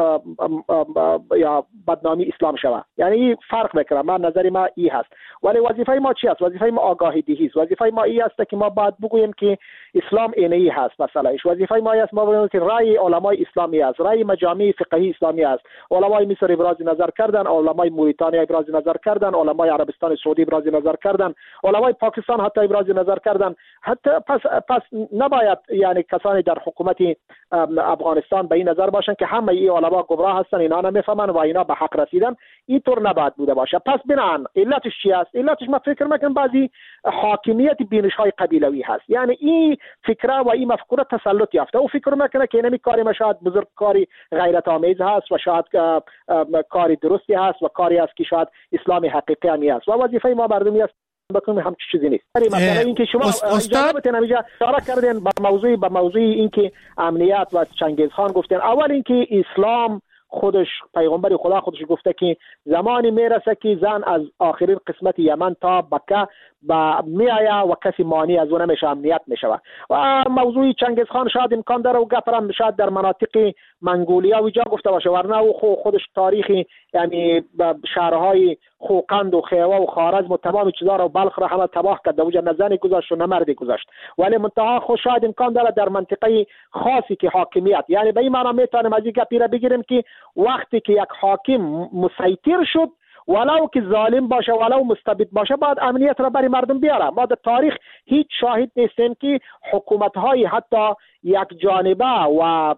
[SPEAKER 6] یا بدنامی اسلام شود. یعنی فرق بکنه. من نظر ما این هست. ولی وظیفه ما چی است؟ وظیفه ما آگاهی دهی است. وظیفه ما این است که ما باید بگوییم که اسلام اینی هست. مثلا وظیفه ما است ما بگوییم که رأی علمای اسلامی است، رأی مجامع فقهی اسلامی است. علمای مصر ابراز نظر کردن، علمای موریتانیا ابراز نظر کردن، علمای عربستان سعودی ابراز نظر کردن، علمای پاکستان حتی ابراز نظر کردن. حتی پس نباید یعنی کسانی در حکومت افغانستان به این نظر باشن که همه این علما گمراه هستن، اینا نمیفهمن و اینا به حق رسیدن. اینطور نباید بوده باشه. پس بنان علتش چی است؟ علتش ما فکر میکنم بعضی حاکمیت بینش‌های قبیلوی هست. یعنی این فکره و این مفکوره تسلط یافته و فکر میکنه که اینمی کاری ما شاید بزرگ کاری غیرت آمیز هست و شاید کاری درستی هست و کاری است که شاید اسلام حقیقی همی است و وظیفه ما مردمی است بکنیم هم چیزی نیست. مثلا اینکه شما اجازه بدین اینجا اشاره کردین به موضوع اینکه امنیت و چنگیز خان گفتن. اول اینکه اسلام خودش پیغمبر خدا خودش گفته که زمانی میرسه که زن از آخرین قسمت یمن تا بکه میآید و کسی مانع از اون نمیشه، امنیت میشود. و موضوع چنگیز خان شاید امکان داره و گفتم شاید در مناطق منگولیا و جا گفته باشه، ورنه او خودش تاریخی یعنی شهرهای خوقند و خیوه و خوارزم و تمام چیزا رو بلخ را همه تباه کرد، وجه نه زنی گذاشت و نه مردی گذاشت. ولی منتها خود شاید امکان داره در منطقه خاصی که حاکمیت، یعنی به این معنی میتونیم از این گپی را بگیریم که وقتی که یک حاکم مسیطر شد ولو که ظالم باشه ولو مستبد باشه باید امنیت را برای مردم بیاره. ما در تاریخ هیچ شاهد نیستیم که حکومت‌های حتی یک جانبه و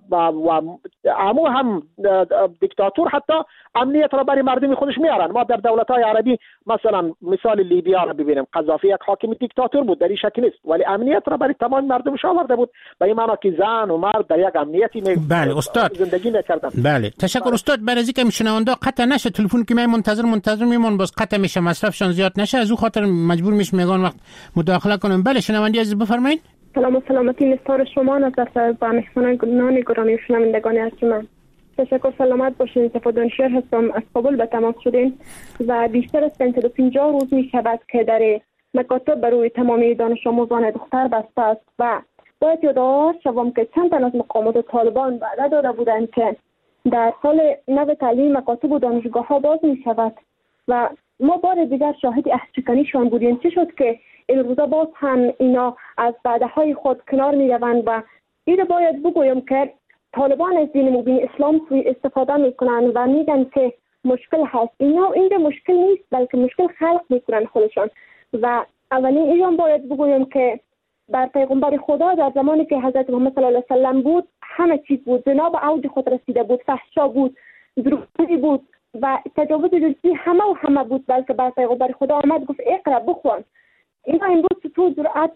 [SPEAKER 6] امو هم دیکتاتور حتی امنیت را برای مردم خودش میارن. ما در دولت‌های عربی مثلا مثال لیبیا را ببینیم، قذافی یک حاکم دیکتاتور بود، در این شک نیست، ولی امنیت را برای تمام مردمش آورده بود. به این معنی که زن و مرد در یک امنیتی
[SPEAKER 1] بله استاد
[SPEAKER 6] زندگی میکردن.
[SPEAKER 1] بله تشکر استاد. برای اینکه میشنونده قطع نشه تلفن که من منتظر میمون باز قطع میشه مصرفشان زیاد نشه، از اون خاطر مجبور میشم میگن وقت مداخله کنم. بله شنوندی عزیز بفرمایید.
[SPEAKER 9] سلام و سلامتی نثار شما نظر با مهمانان گرامی و شنوندگان ارجمند. تشکر سلامت باشین. صفا دانشیار هستم، از کابل به تماس شدین و بیشتر از 150 روز می شود که در مکاتب برای تمامی دانش آموزان دختر بسته است و باید یادآور شوم که چند تن از مقامات طالبان وعده داده بودند که در سال نو تعلیم مکاتب و دانشگاه ها باز می شود و ما بار دیگر شاهد عهدشکنیشان بودیم. چه شد که این روزا باز هم اینا از وعده های خود کنار می روند و این باید بگویم که طالبان از دین مبین اسلام سوی استفاده می کنند و میگن که مشکل هست. اینجا مشکل نیست بلکه مشکل خلق می کنند خودشان. و اولین ایران باید بگویم که بر پیغمبر خدا در زمانی که حضرت محمد صلی الله علیه و سلم بود همه چیز بود، زنا به اوج خود رسیده بود، فحشا بود، دروغگویی بود و تجاوز جنسی همه بود، بلکه بر پیغمبر خدا آمد گفت اقرا بخوان. اینا امروز تو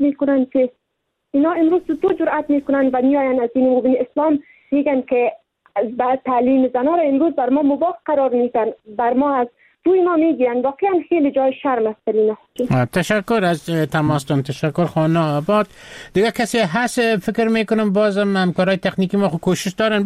[SPEAKER 9] جرأت میکنن و میاین از دین مبین اسلام میگن که بعد تعلیم زنا را امروز بر ما مباح قرار میدن، بر ما از روی ما میگیرن. واقعا خیلی جای شرم است اینا.
[SPEAKER 1] تشکر از تماستون. تشکر خانم آباد. دیگه کسی هست فکر میکنم بازم همکارای تکنیکی ما کوشش دارن.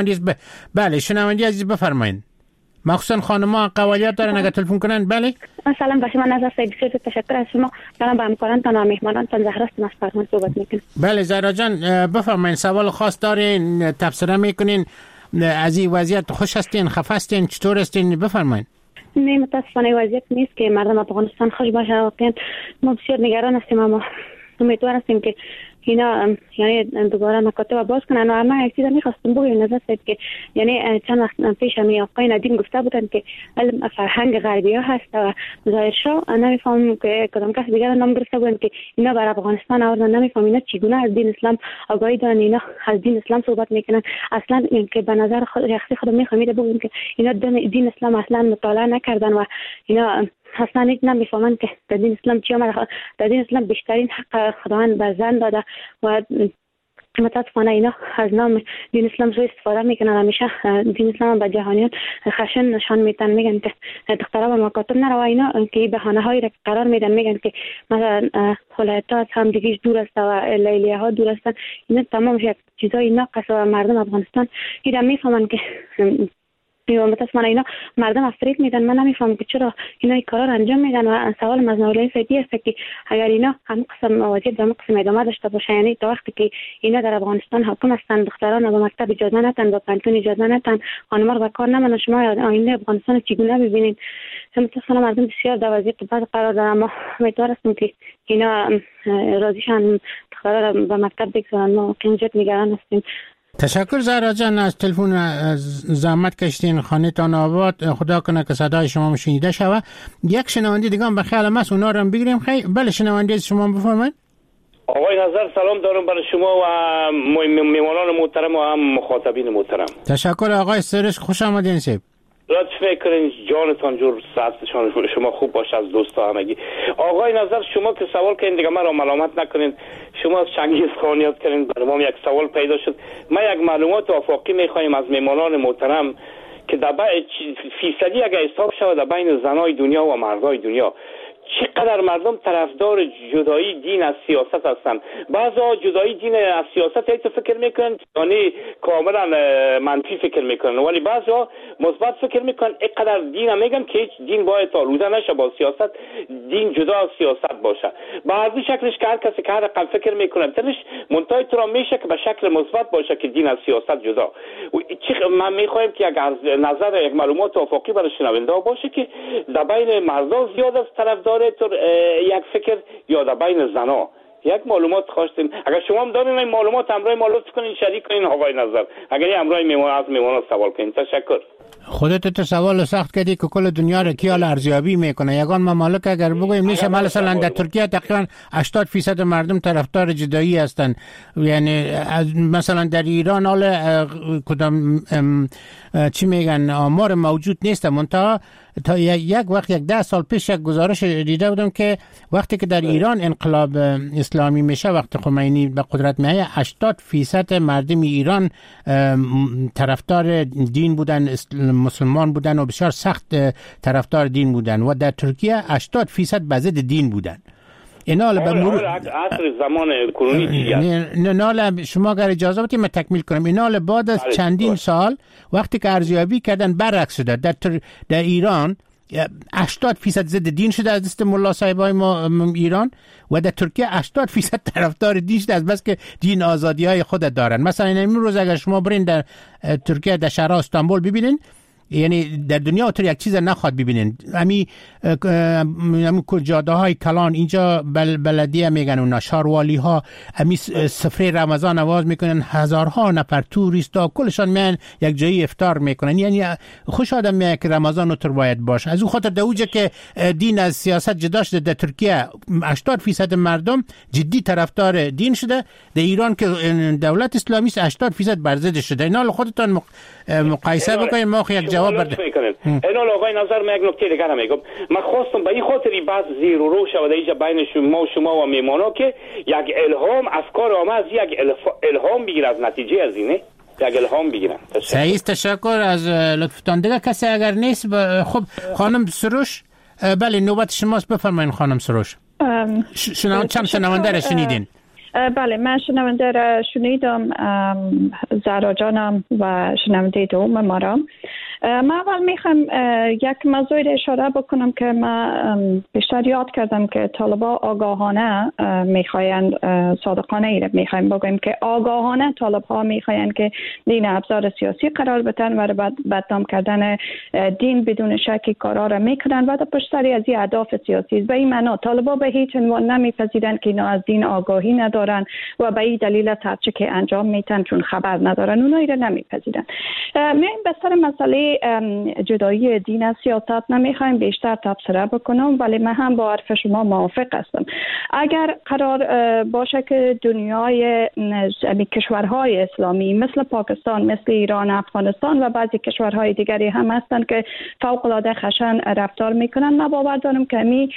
[SPEAKER 1] بله شنوندی عزیز بفرمایید. مخصوصا خانم‌ها قوالیات دارن اگه تلفن کنن. بله
[SPEAKER 10] سلام باشه، من از بسیار تشکر از شما. سلام به همکارانتان و مهمانانتان. زهرا است از فرمان صحبت میکنم.
[SPEAKER 1] بله زهرا جان بفرمایید، سوال خاص دارین، تبصره میکنین، از این وضعیت خوش هستین، خفه هستین، چطور هستین؟ بفرمایید.
[SPEAKER 10] نه متاسفانه وضعیت نیست که مردم افغانستان خوش باشه. واقعا ما بسیار نگران هستیم، اما امیدوار هستیم که اینا یعنی دوباره مکاتب باز کنن. و اما یک چیز می‌خواستم بگم نظر صاحب که یعنی چند وقت پیش می آقای ندیم گفته بودن که علم فرهنگ غربی‌ها هست و ظاهر شو نمی‌فهمم که کدام کس دیگه نام گرفته بودن که اینا بر افغانستان آوردن. نمی‌فهمم اینا چگونه از دین اسلام آگاهی دارن، اینا از دین اسلام صحبت میکنن. اصلا اینکه به نظر شخصی خودم می‌خوام بگم که اینا دین اسلام اصلا مطالعه نکردن و اینا اصلا نمی‌فهمن که در دین اسلام چی آمده. در دین اسلام بیشترین حق خداوند به زن داده و متاسفانه اینا از نام دین اسلام سوء استفاده میکنن. همیشه دین اسلام به جهانیان خشن نشان میدن، میگن که دخترها به مکاتب نرو. اینا که بهانه هایی را قرار میدن، میگن که مثلا ولایت‌ها از هم دیگه دور است و لیلیه ها دور هستن. اینا تمام یک چیزای ناقص و مردم افغانستان اینا میفهمن که متاسفانه اینا مردم افرید میدن. من نمیفهمم که چرا اینا این کارا رو انجام میدن. و سوال مزنوله فدی است که اگر اینا هم قسم وضعیت هم قسم ادامه داشته باشه، یعنی تا وقتی که اینا در افغانستان حاکم هستن، دختران رو به مکتب اجازه ندن، به پانتون اجازه ندن، خانم‌ها رو به کار نمونن، شما آینده افغانستان چگونه ببینید؟ متاسفانه مردم بسیار در وضعیت بد قرار دارن. ما امیدوار هستیم که اینا راضیشن دخترها رو به مکتب بگذارن. ما کنجد نگران هستیم.
[SPEAKER 1] تشکر زهرا جان از تلفن، زحمت کشتین، خانه‌تان آباد. خدا کنه که صدای شما شنیده شود. یک شنونده دیگه هم به خیال است، اونا رو هم بگیریم. بله شنونده شما بفرمایید.
[SPEAKER 11] آقای نظر سلام دارم برای شما و میمانان محترم و هم مخاطبین محترم.
[SPEAKER 1] تشکر آقای سرش، خوش آمدین سیب.
[SPEAKER 11] لطف میکنین جانتان جور صحتشان شما خوب باشه از دوستا همگی. آقای نظر شما که سوال کردین دیگه مرا ملامت نکنین، شما از چنگیز خان یاد کردین، برای ما یک سوال پیدا شد. ما یک معلومات آفاقی میخوایم از میمانان محترم که در فیصدی اگه حساب شود در بین زنای دنیا و مردای دنیا چقدر مردم طرفدار جدایی دین از سیاست هستن. بعضا جدایی دین از سیاست هیچ فکر میکنن، یعنی کاملا منفی فکر میکنن، ولی بعضا مثبت فکر میکنن. اینقدر دین میگن که هیچ دین باید آلوده نشه با سیاست، دین جدا از سیاست باشه. به هر شکلش که هر کسی که هر رقم فکر میکنه تنش منتهای تو میشه که به شکل مثبت باشه که دین از سیاست جدا. من میخوایم که اگر نظر یک معلومات افاقی برای شنونده باشه که در بین مردا زیاد از طرفدار یک فکر یا در بین زنا یک معلومات خواستیم. اگر شما هم دارین این معلومات همراه ما لطف کنین شریک کنین آقای نظر. اگر همراه میمون سوال کنین. تشکر.
[SPEAKER 1] خودت تو سوال سخت کردی که کل دنیا رو کیال ارزیابی میکنه. یگان ممالک اگر بگویم میشه مثلا در ترکیه تقریبا 80% مردم طرفدار جدایی هستن. یعنی مثلا در ایران حال کدام چی میگن آمار موجود نیست، منتها تا یک وقت 10 سال پیش یک گزارش دیده بودم که وقتی که در ایران انقلاب اسلامی میشه، وقتی خمینی به قدرت میاد، 80% مردم ایران طرفدار دین بودن، مسلمان بودن و بسیار سخت طرفدار دین بودن و در ترکیه 80% به ضد دین بودن. اینال به مرور
[SPEAKER 11] عصر زمان کرونی
[SPEAKER 1] اینال شما اگر اجازه بدید من تکمیل کنم. اینال بعد از چندین سال وقتی که ارزیابی کردن برعکس شده. در ایران 80% ضد دین شده از دست ملا صاحبای ما ایران و در ترکیه 80% طرفدار دین شده از بس که دین آزادی های خود دارن. مثلا امروز اگر شما برین در ترکیه در شهر استانبول ببینین، یعنی در دنیا تو یک چیز نخواد ببینین، همین جاده های کلان اینجا بلدیه میگن اونا شاروالی ها همین سفره رمضان آواز میکنن، هزارها نفر توریستا کلشان میان یک جایی افطار میکنن. یعنی خوش آدم میاد که رمضان رو باید باشه. از اون خاطر در اوجه که دین از سیاست جدا شده در ترکیه 80% مردم جدی طرفدار دین شده، در ایران که دولت اسلامی است 80% بر ضد شده. اینا خودتون مقایسه بکنید، ما یک جواب بده.
[SPEAKER 11] اینا آقای نظر من یک نکته دیگه میگم، من خواستم به این خاطری بعض زیر و رو شده اینجا بین شما و میمانا که یک الهام افکار آمد، از یک الهام بگیر از نتیجه از اینه، یک الهام بگیرن.
[SPEAKER 1] سعید تشکر از لطفتان. دیگه کسی اگر نیست خب خانم سروش، بله نوبت شماست، بفرمایید خانم سروش. چند شنونده را شنیدین؟
[SPEAKER 5] بله من شنونده را شنیدم، زهرا جانم و شنونده دوم ما را. من اول میخوام یک موضوع را اشاره بکنم که من بیشتر یاد کردم که طالبا آگاهانه میخواین، صادقانه ای را میخوایم بگویم که آگاهانه طالبها میخواین که دین ابزار سیاسی قرار بدن و بدنام کردن دین بدون شکی کارا را میکنن و در پشت سر از این اهداف سیاسی. به این معنا طالبا به هیچ عنوان نمیپذیرند که اینا از دین آگاهی ندارن و به این دلیل هرچه که انجام میتن چون خبر ندارن اونا را نمیپذیرن. میایم به سر مسئله جدایی دین از سیاست نمیخوایم بیشتر تبصره بکنم، ولی من هم با حرف شما موافق هستم. اگر قرار باشه که دنیای کشورهای اسلامی مثل پاکستان، مثل ایران، افغانستان و بعضی کشورهای دیگری هم هستند که فوق العاده خشن رفتار میکنن، من باور دارم که می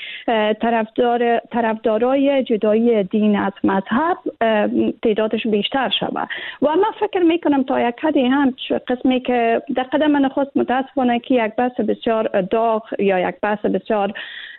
[SPEAKER 5] طرفدارای جدایی دین از مذهب تعدادش بیشتر شود و من فکر میکنم تا یک حدی هم قسمی که در قدم نخست متاسفانه که یک بحث بسیار داغ یا یک بحث بسیار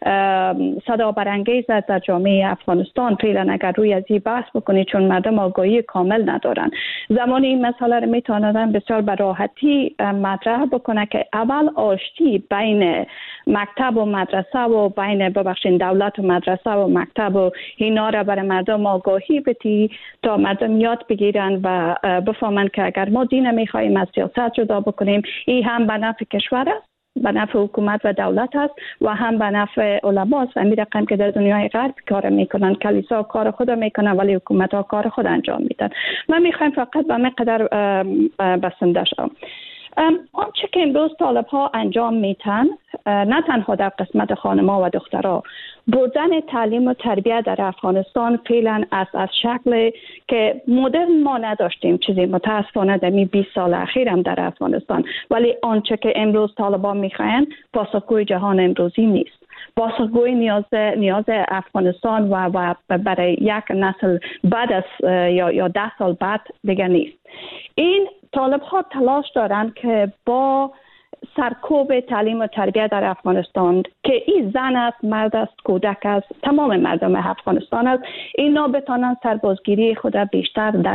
[SPEAKER 5] صدا برانگیز در جامعه افغانستان فعلا اگر روی از این بحث بکنید، چون مردم آگاهی کامل ندارن، زمانی این مسئله رو میتونن بسیار به راحتی مطرح بکنه که اول آشتی بین مکتب و مدرسه و بین دولت و مدرسه و مکتب و اینا را برای مردم آگاهی بدی تا مردم یاد بگیرن و بفهمن که اگر ما دین میخوایم از سیاست جدا بکنیم، این هم به نفع کشور است، به نفع حکومت و دولت است و هم به نفع علما است. همین رقم که در دنیای غرب کار میکنن، کلیسا کار خود میکنن ولی حکومت ها کار خود انجام میدن. من میخوایم فقط به مقدار بسنده شم. آنچه که امروز طالب ها انجام میتن، نه تنها در قسمت خانم‌ها و دخترها، بردن تعلیم و تربیت در افغانستان فعلا از شکل که مدرن ما نداشتیم چیزی متاسفانه در 20 سال اخیر هم در افغانستان، ولی آنچه که امروز طالبان میخواین پاسخگوی جهان امروزی نیست. پاسخگوی نیاز افغانستان و برای یک نسل بعد از یا 10 سال بعد دیگه نیست. این طالب ها تلاش دارند که با سرکوب تعلیم و تربیت در افغانستان که این زن است، مرد است، کودک است، تمام مردم افغانستان است، اینا بتانن سربازگیری خود بیشتر در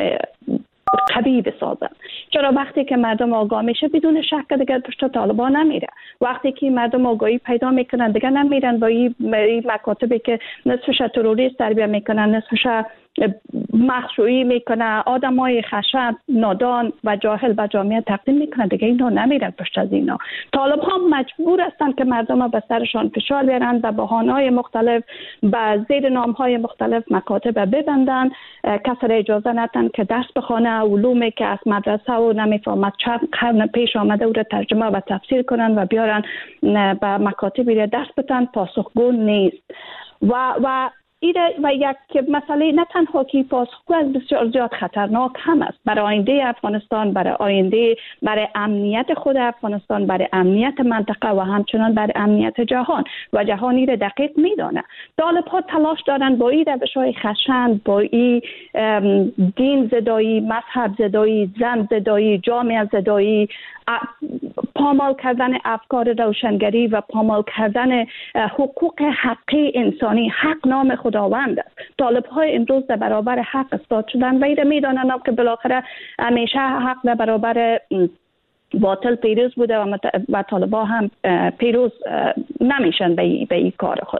[SPEAKER 5] قوی بسازن. چرا وقتی که مردم آگاه میشه بدون شک دیگه پشت طالبان نمیره. وقتی که مردم آگاهی پیدا میکنن دیگه نمیرن با این مکاتبی که نصفش تروریست تربیت میکنن، نصفش مخشویی میکنه، آدمای خشن، نادان و جاهل به جامعه تقدیم میکنن، دیگه اینا نمیرن پشت از اینا. طالب ها مجبور هستن که مردم به سرشان فشار بیارن، به بهانه‌های مختلف، به زیر نام‌های مختلف مکاتب ببندن، کسی را اجازه ندن که درس بخونه، علومی که از مدرسه و نمیفهمد چند قرن پیش آمده او را ترجمه و تفسیر کنن و بیارن به مکاتبی را درس بدن. پاسخگو نیست و یک مسئله نه تنها که پاسخگو از بسیار زیاد خطرناک هم است برای آینده افغانستان، برای امنیت خود افغانستان، برای امنیت منطقه و همچنان برای امنیت جهان و جهانی را دقیق میدانه. طالب ها تلاش دارن با این روش‌های خشن، با این دین زدایی، مذهب زدایی، زن زدایی، جامعه زدایی، پامال کردن افکار روشنگری و پامال کردن حقوق حقی انسانی. حق نام خداوند است. طالب های امروز در برابر حق استاد شدن و ایره میدانن که بالاخره همیشه حق در برابر باطل پیروز بوده و طالبان هم پیروز نمیشن به این کار خود.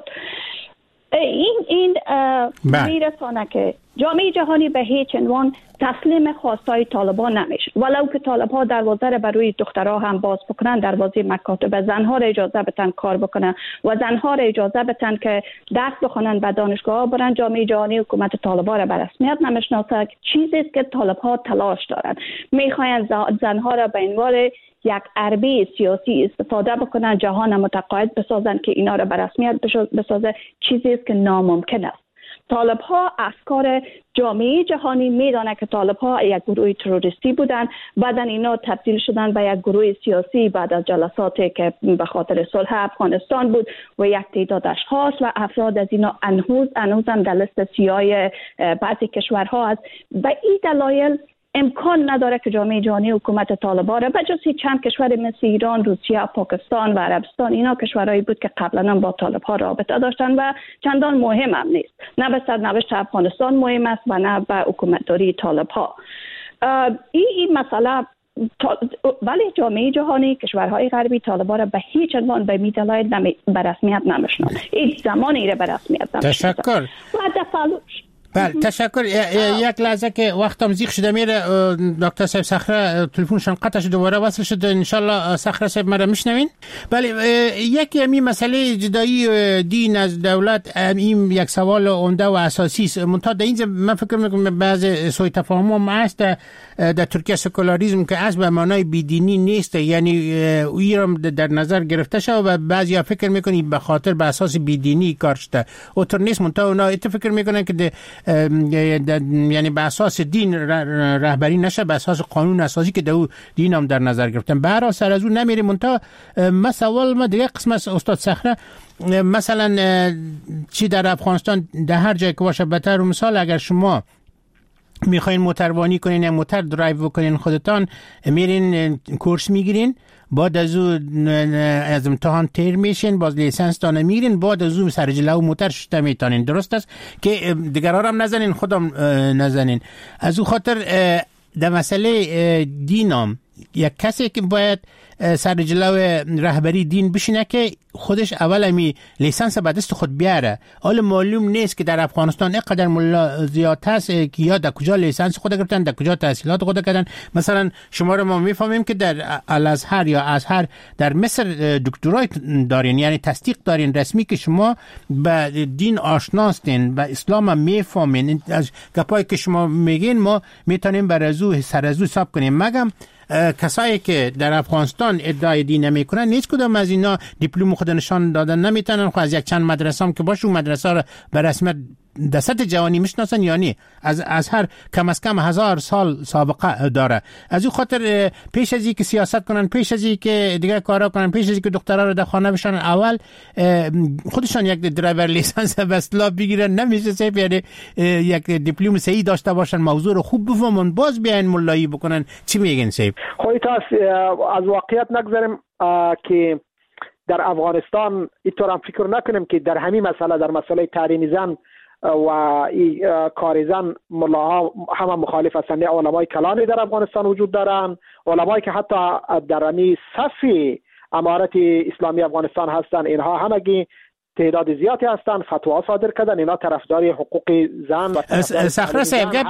[SPEAKER 5] این میرسانه که جامعه جهانی به هیچ عنوان تسلیم خواستای طالبان نمیشه، ولو که طالبان دروازه را برای دخترها هم باز بکنن، دروازه مکاتب زنها را اجازه بدن کار بکنن و زنها را اجازه بدن که درس بخونن و دانشگاه ها برن. جامعه جهانی حکومت طالبان را به رسمیت نمیشناسه، چیزی است که طالبان تلاش دارن، میخواین زنها را به عنوان یک اربی سیاسی استفاده بکنن، جهان متقاعد بسازن که اینا را به رسمیت بسازه، چیزی است که ناممکن است. طالب ها افکار جامعه جهانی میدانه که طالب ها یک گروه تروریستی بودن، بعدا اینا تبدیل شدن به یک گروه سیاسی بعد از جلساتی که به خاطر صلح افغانستان بود و یک تعداد اشخاص و افراد از اینا هنوز هم در لیست سیاه بعضی کشورها است. به این دلایل امکان نداره که جامعه جهانی حکومت طالبان را بجز چند کشور مثل ایران، روسیه، پاکستان و عربستان، اینا کشورهایی بود که قبلا با طالبان رابطه داشتن و چندان مهم هم نیست، نه به سرنوشت افغانستان مهم است و نه به حکومتداری طالبان. این مسئله ولی جامعه جهانی کشورهای غربی طالبان را به هیچ عنوان به دلایل به رسمیت نمیشناسه. این زمانی را به رسمیت نمیشناسه.
[SPEAKER 1] تشکر. بله تشکر. یک لحظه که وقتم زیغ شده میره، دکتر صاحب صخره تلفنشان قطع شد، دوباره وصل شد، ان شاء الله صخره صاحب مرا میشنوین. بله یکی همین مسئله جدایی دین از دولت این یک سوال عمده و اساسی است. منتها در اینجا من فکر میکنم بعض سوء تفاهم هم هست در ترکیه. سکولاریسم که اصلا به معنای بیدینی نیست، یعنی ایران در نظر گرفته شده و بعضیا فکر میکنن به خاطر به اساس بیدینی کار شده، اوتر نیست. منتها اونا فکر میکنن که یعنی به اساس دین رهبری نشه، به اساس قانون اساسی که دو دین هم در نظر گرفتن. به هر سر از اون نمیریم. منتها ما دیگه قسم از استاد صخره، مثلا چی در افغانستان در هر جای که باشه، به طور مثال اگر شما میخواین موتروانی کنین یا موتر درایو بکنین خودتان، میرین کورس میگیرین، بعد از امتحان تیر میشین، باز لیسنس تانه میگیرین، بعد از اون سر جلو موتر شده میتانین. درست است که دیگران هم نزنین، خودم نزنین. از اون خاطر در مسئله دینام یک کسی که باید سر جلو رهبری دین بشینه که خودش اول همی لیسانس به دست خود بیاره. حالا معلوم نیست که در افغانستان اینقدر ملا زیاد هست که یا در کجا لیسانس خود گرفتن، در کجا تحصیلات خود کردن. مثلا شما رو ما میفهمیم که در الازهر یا ازهر در مصر دکترای دارین، یعنی تصدیق دارین رسمی که شما به دین آشناستین، به اسلام هم میفهمین. از گپایی که شما میگین ما میتونیم برازو سرازو حساب کنیم. مگم کسایی که در افغانستان ادعای دین نمیکنن هیچ کدام از اینا دیپلم خود نشان دادن نمیتونن. خو از یک چند مدرسه هم که باشه اون مدرسه رو به رسمیت در سطح جهانی میشناسن، یعنی از هر کم از کم 1000 سال سابقه داره. از این خاطر پیش از اینکه سیاست کنن، پیش از اینکه دیگه کارا کنن، پیش از اینکه دخترها رو در خانه بشن، اول خودشان یک درایور لیسانس به اصطلاح بگیرن. نمیشه صرف یعنی یک دیپلم صحیح داشته باشن، موضوع رو خوب بفهمن، باز بیاین مولایی بکنن. چی میگین صاحب؟
[SPEAKER 6] خودت از واقعیت نگذاریم که در افغانستان اینطور هم فکر نکنیم که در همین مسئله، در مسئله تحریم زن و کار زن، ملاها همه مخالف هستند. علمای کلامی در افغانستان وجود دارند، علمایی که حتی در همین صف امارت اسلامی افغانستان هستند، اینها همگی تعداد زیادی هستند، فتوا صادر کردن. اینا طرفدار حقوق زن و
[SPEAKER 1] صخره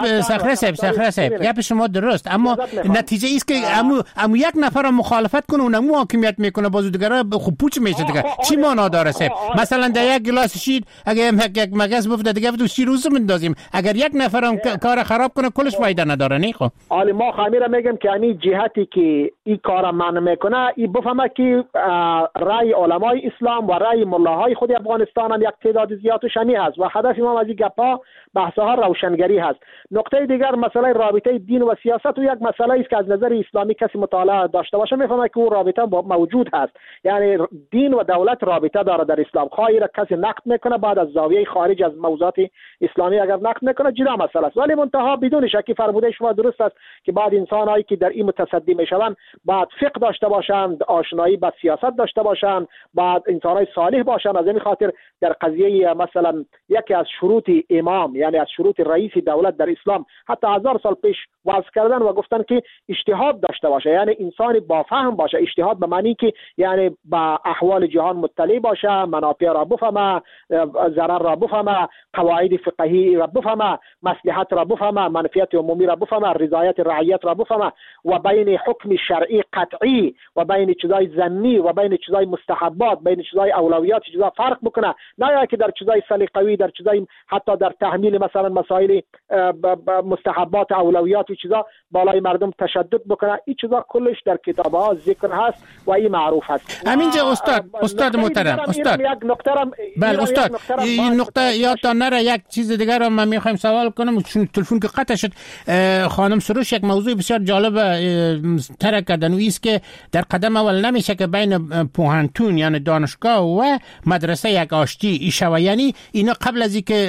[SPEAKER 1] صاحب گپ شما درست، اما نتیجه است که امو یک نفر مخالفت کنه و امو حاکمیت میکنه، بازو دیگرا خوب پوچ میشه دیگه. چی معنا داره صاحب؟ مثلا در یک گلاس شیر اگه یک مگس بفته دیگه تو شیر روز میندازیم، اگر یک نفرم کار خراب کنه کلش فایده نداره. نه خب
[SPEAKER 6] حالا ما خمیره میگم که همین جهتی که این کارا منع میکنه، این بفهمه که رای علمای اسلام و رای ملاهای خود افغانستان هم یک تعداد زیادش همی هست و هدف ما از این گپا بحث‌ها روشنگری هست. نکته دیگر مسئله رابطه دین و سیاست و یک مسئله است که از نظر اسلامی کسی مطالعه داشته باشه میفهمه که اون رابطه موجود هست. یعنی دین و دولت رابطه داره در اسلام. خواهی را کسی نقد میکنه بعد از زاویه خارج از موضوعات اسلامی اگر نقد میکنه جدا مسئله است، ولی منتها بدون شک فرموده شما درست است که بعد انسان‌هایی که در این متصدی میشوند بعد فقه داشته باشند، آشنایی با سیاست داشته باشند، بعد انسان‌های صالح باشند. از این خاطر در قضیه مثلا یکی از شروط امام، یعنی از شروط رئیس دولت در اسلام حتی 1000 سال پیش وضع کردن و گفتن که اجتهاد داشته باشه، یعنی انسان با فهم باشه. اجتهاد به معنی که یعنی با احوال جهان مطلع باشه، منافع را بفهمه، ضرر را بفهمه، قواعد فقهی را بفهمه، مصلحت را بفهمه، منفعت عمومی را بفهمه، رضایت رعیت را بفهمه و بین حکم شرعی قطعی و بین چیزای ظنی و بین چیزای مستحبات، بین چیزای اولویات چیزا فرق بکنه. نه که در چیزای سلیقوی، در چیزای حتی در تحمیل مثلا مسائل مستحبات اولویات و چیزا بالای مردم تشدد بکنه. این چیزا کلش در کتاب‌ها ذکر هست و این معروف هست.
[SPEAKER 1] همینجا استاد محترم، استاد
[SPEAKER 6] یک نکته
[SPEAKER 1] بله استاد این نقطه یادتان نره. یک چیز دیگر رو من میخوایم سوال کنم چون تلفن که قطع شد. خانم سروش یک موضوع بسیار جالب ترک کردن و است که در قدم اول نمیشه که بین پوهنتون یعنی دانشگاه و مدرسه یک آشتی شوه، یعنی اینا قبل از اینکه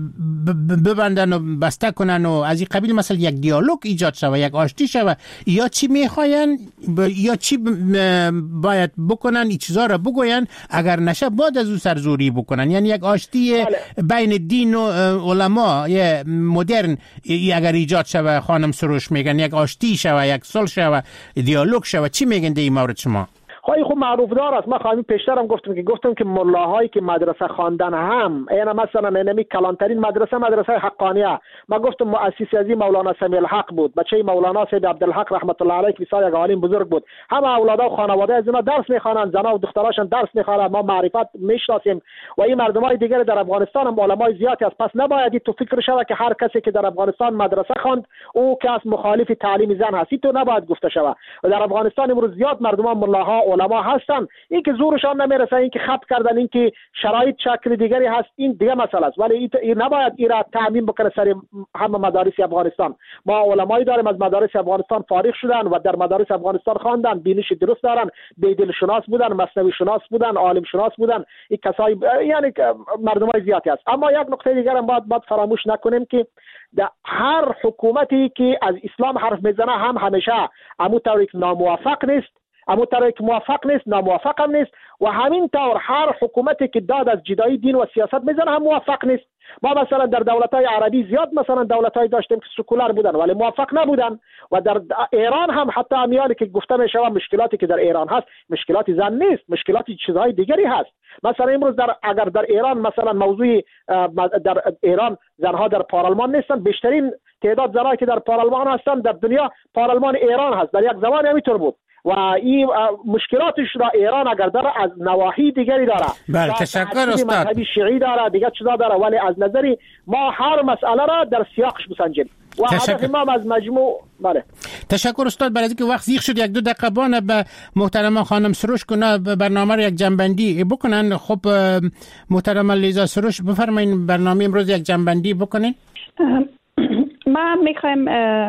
[SPEAKER 1] ببندن و بسته کنن و از این قبیل مثلا یک دیالوگ ایجاد شوه، یک آشتی شوه، یا چی میخواین یا چی باید بکنن، این چیزا رو بگوین، اگر نشه بعد از او سرزوری بکنن. یعنی یک آشتی بین دین و علما مدرن اگر ایجاد شوه، خانم سروش میگن یک آشتی شوه، یک صلح شوه، دیالوگ شوه، چی میگن در این مورد شما؟
[SPEAKER 6] خب معروف دار است. من خواهیم پیشترم گفتم که ملاهایی که مدرسه خواندن هم اینا مثلا اینمی کلانترین مدرسه حقانیه. من گفتم مؤسس از مولانا سمیع الحق بود، بچه مولانا سید عبدالحق رحمت الله علیه که یک عالم بزرگ بود. همه اولادا و خانواده از اینا درس میخوانن، زنا و دختراشون درس میخوانن. ما معرفت میشناسیم و این مردمای دیگر در افغانستان هم علمای زیادی است. پس نباید تو فکر شوه که هر کسی که در افغانستان مدرسه خواند او کس مخالف تعلیم زن هست. تو نباید گفته شوه. و در افغانستان امروز زیاد مردمان ملاها علما هستن، این که زورشان نمیرسه، این که خط کردن، این که شرایط شکل دیگری هست، این دیگه مسئله است. ولی این نباید این را تعمیم بکنه سر همه مدارس افغانستان. ما علمایی داریم از مدارس افغانستان فارغ شدن و در مدارس افغانستان خواندن، بینش درست دارن، بیدل شناس بودن، مثنوی شناس بودن، عالم شناس بودن. این کسای یعنی مردمای زیادی است. اما یک نکته دیگر هم باید فراموش نکنیم که در هر حکومتی که از اسلام حرف میزنه هم همیشه همونطوری که ناموفق نیست، همونطوری که موفق نیست ناموفق هم نیست، و همین طور هر حکومتی که داد از جدایی دین و سیاست میزنه هم موفق نیست. ما مثلا در دولت‌های عربی زیاد مثلا دولت‌های داشتیم که سکولار بودن ولی موفق نبودن، و در ایران هم حتی امیالی که گفته میشه مشکلاتی که در ایران هست مشکلات زن نیست، مشکلات چیزهای دیگری هست. مثلا امروز اگر در ایران مثلا موضوع در ایران زنها در پارلمان نیستن، بیشترین تعداد زنایی که در پارلمان هستن در دنیا پارلمان ایران هست. در یک زمان همینطور بود و این مشکلاتش را ایران اگر داره از نواحی دیگری داره.
[SPEAKER 1] بله تشکر استاد.
[SPEAKER 6] مذهبی شیعی داره، دیگه چیزا داره، ولی از نظری ما هر مسئله را در سیاقش بسنجیم و هدف ما از مجموع. بله
[SPEAKER 1] تشکر استاد. برای اینکه وقت زیغ شد یک دو دقیقه بانه به محترمه خانم سروش کنه برنامه رو یک جنبندی بکنن. خب محترمه لیزا سروش بفرمایید برنامه امروز یک جنبندی بکنین.
[SPEAKER 5] ما میخوایم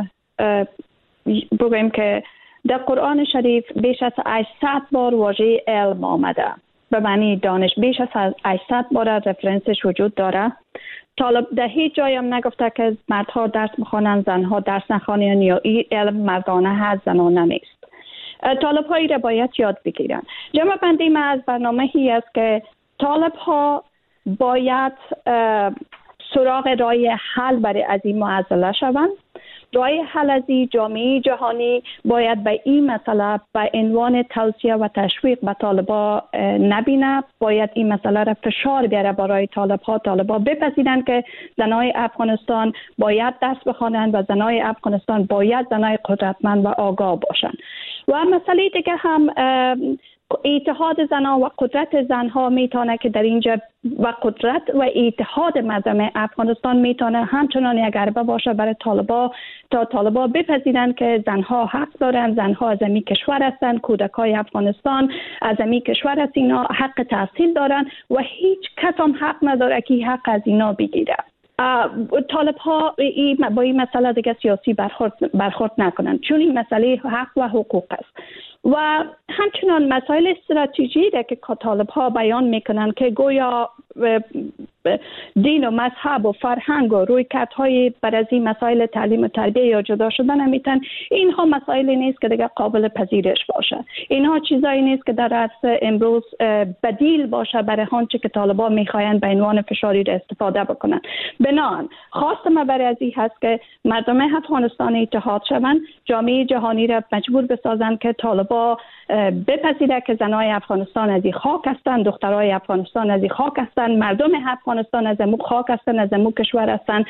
[SPEAKER 5] بگویم که در قرآن شریف بیش از 800 بار واژه علم آمده، به معنی دانش. بیش از 800 بار رفرنسش وجود داره. طالب در هیچ جایی هم نگفته که مردها درس بخوانند زنها درس نخوانند یا این علم مردانه هست زنانه نیست. طالب هایی را باید یاد بگیرن. جمع بندی ما از برنامه هی است که طالب ها باید سراغ راه حل برای از این معضله شوند. راه حل از جامعه جهانی باید به این مسئله به عنوان توصیه و تشویق به طالبا نبینه. باید این مسئله را فشار بیاره برای طالبا بپذیرند که زنای افغانستان باید درس بخوانند و زنای افغانستان باید زنای قدرتمند و آگاه باشند. و مسئله دیگه هم اتحاد زنان و قدرت زنها میتونه که در اینجا و قدرت و اتحاد مردم افغانستان میتونه همچنان یک ضربه باشه برای طالبا بپذیرند که زنها حق دارند، زنها از این کشور هستند، کودکای افغانستان از این کشور هست، اینا حق تحصیل دارند و هیچ کس هم حق نداره که حق از اینا بگیره. طالب ها با این مسئله دیگه سیاسی برخورد نکنند، چون این مسئله حق و حقوق است. و همچنان مسائل استراتژی را که طالب ها بیان میکنند که گویا دین و مذهب و فرهنگ و رویکردهای بر از این مسائل تعلیم و تربیه یا جدا شدن میتن، اینها مسائلی نیست که دیگه قابل پذیرش باشه. اینها چیزایی نیست که در عصر امروز بدیل باشه برای آنچه که طالبان میخواین به عنوان فشاری را استفاده بکنن. بنابراین خواست ما برای از این هست که مردم افغانستان اتحاد شوند، جامعه جهانی را مجبور بسازند که طالبان بپذیره که زنای افغانستان از این خاک هستند، دخترای افغانستان از این خاک هستند، مردم افغانستان از امو خاک هستند، از امو کشور هستند،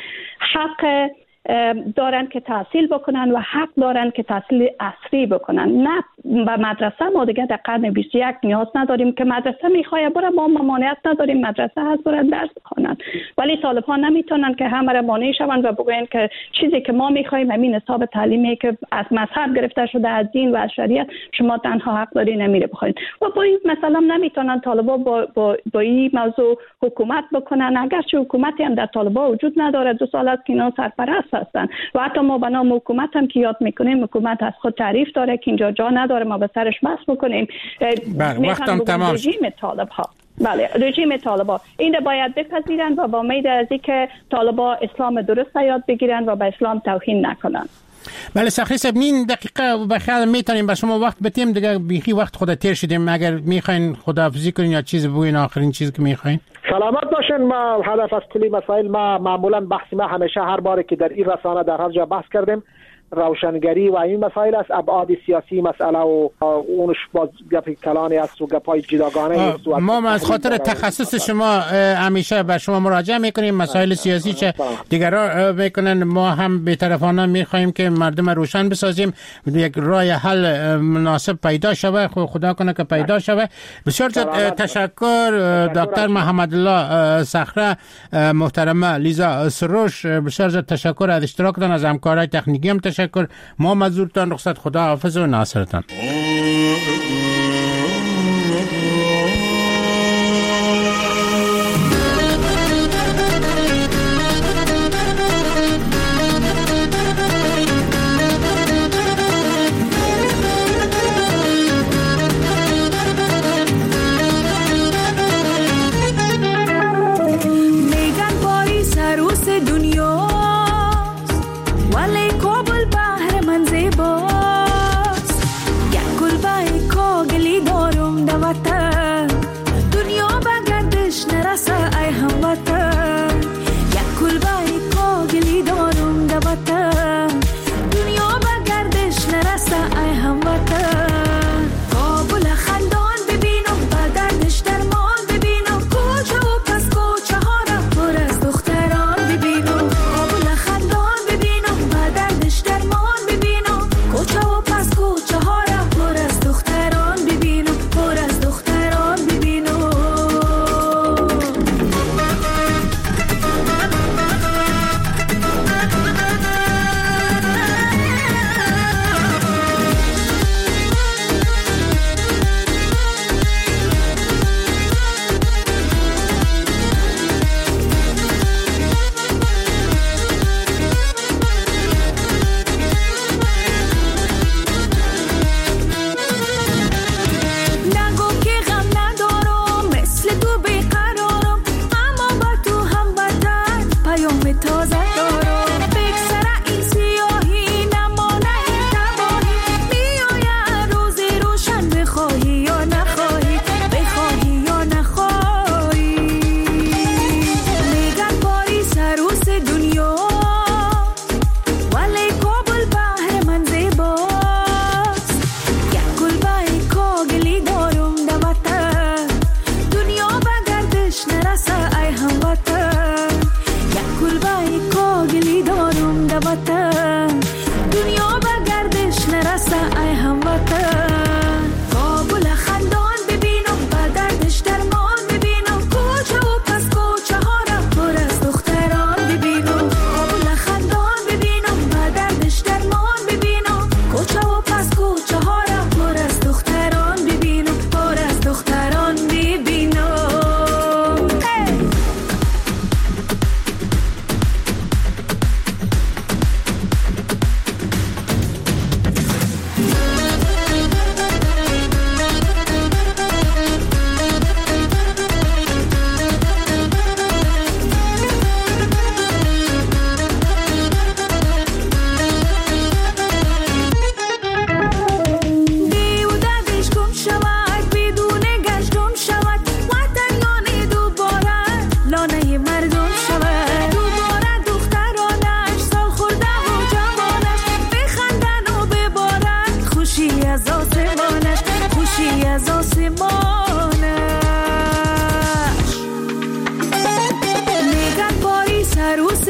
[SPEAKER 5] حق دارن که تحصیل بکنن و حق دارن که تحصیل عصری بکنن. نه به مدرسه ما دیگه در قرن 21 نیاز نداریم که مدرسه میخواه بره، ما ممانعت نداریم مدرسه هست برن درس بخونن، ولی طالبان نمیتونن که همه را مانع شوند و بگوین که چیزی که ما میخوایم همین حساب تعلیمی که از مذهب گرفته شده، از دین و از شریعت، شما تنها حق داری نمیره بخورید. و با این مثلا نمیتونن طالبان با این موضوع حکومت بکنن، اگرچه حکومتی هم در طالبان وجود نداره، 2 سال است که اینا سرپرست هستن و حتی ما به نام حکومت هم که یاد میکنیم، حکومت از خود تعریف داره که اینجا جا نداره ما به سرش بحث بکنیم.
[SPEAKER 1] وقتم تمام.
[SPEAKER 5] رژیم طالب‌ها، بله رژیم طالبان این را باید بپذیرن و با امید از اینکه طالبان اسلام درست یاد بگیرن و به اسلام توهین نکنن.
[SPEAKER 1] بله سخری صاحب، نیم دقیقه بخیر میتونیم به شما وقت بدیم دیگه، بیخی وقت خود تیر شدیم. اگر میخواین خداحافظی کنین یا چیز بگوین، آخرین چیزی که میخواین.
[SPEAKER 6] سلامت باشین. ما هدف از کلی مسائل، ما معمولا بحث ما همیشه هر باری که در این رسانه در هر جا بحث کردیم روشنگری و این مسائل است، ابعاد سیاسی مسئله و اونش باز گپ کلانی است و گپای جداگانه است.
[SPEAKER 1] ما از خاطر تخصص شما همیشه به شما مراجعه میکنیم، مسائل سیاسی چه دیگران میکنن، ما هم بی‌طرفانه میخوایم که مردم روشن بسازیم، یک راه حل مناسب پیدا شوه، خدا کنه که پیدا شوه. بسیار تشکر دکتر محمد الله صخره، محترمه لیزا سروش، بسیار تشکر از اشتراکتان، از همکارای تکنیکی هم تشکر. ما مزورتان رخصت، خدا حافظ و ناصرتان.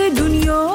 [SPEAKER 12] دنیا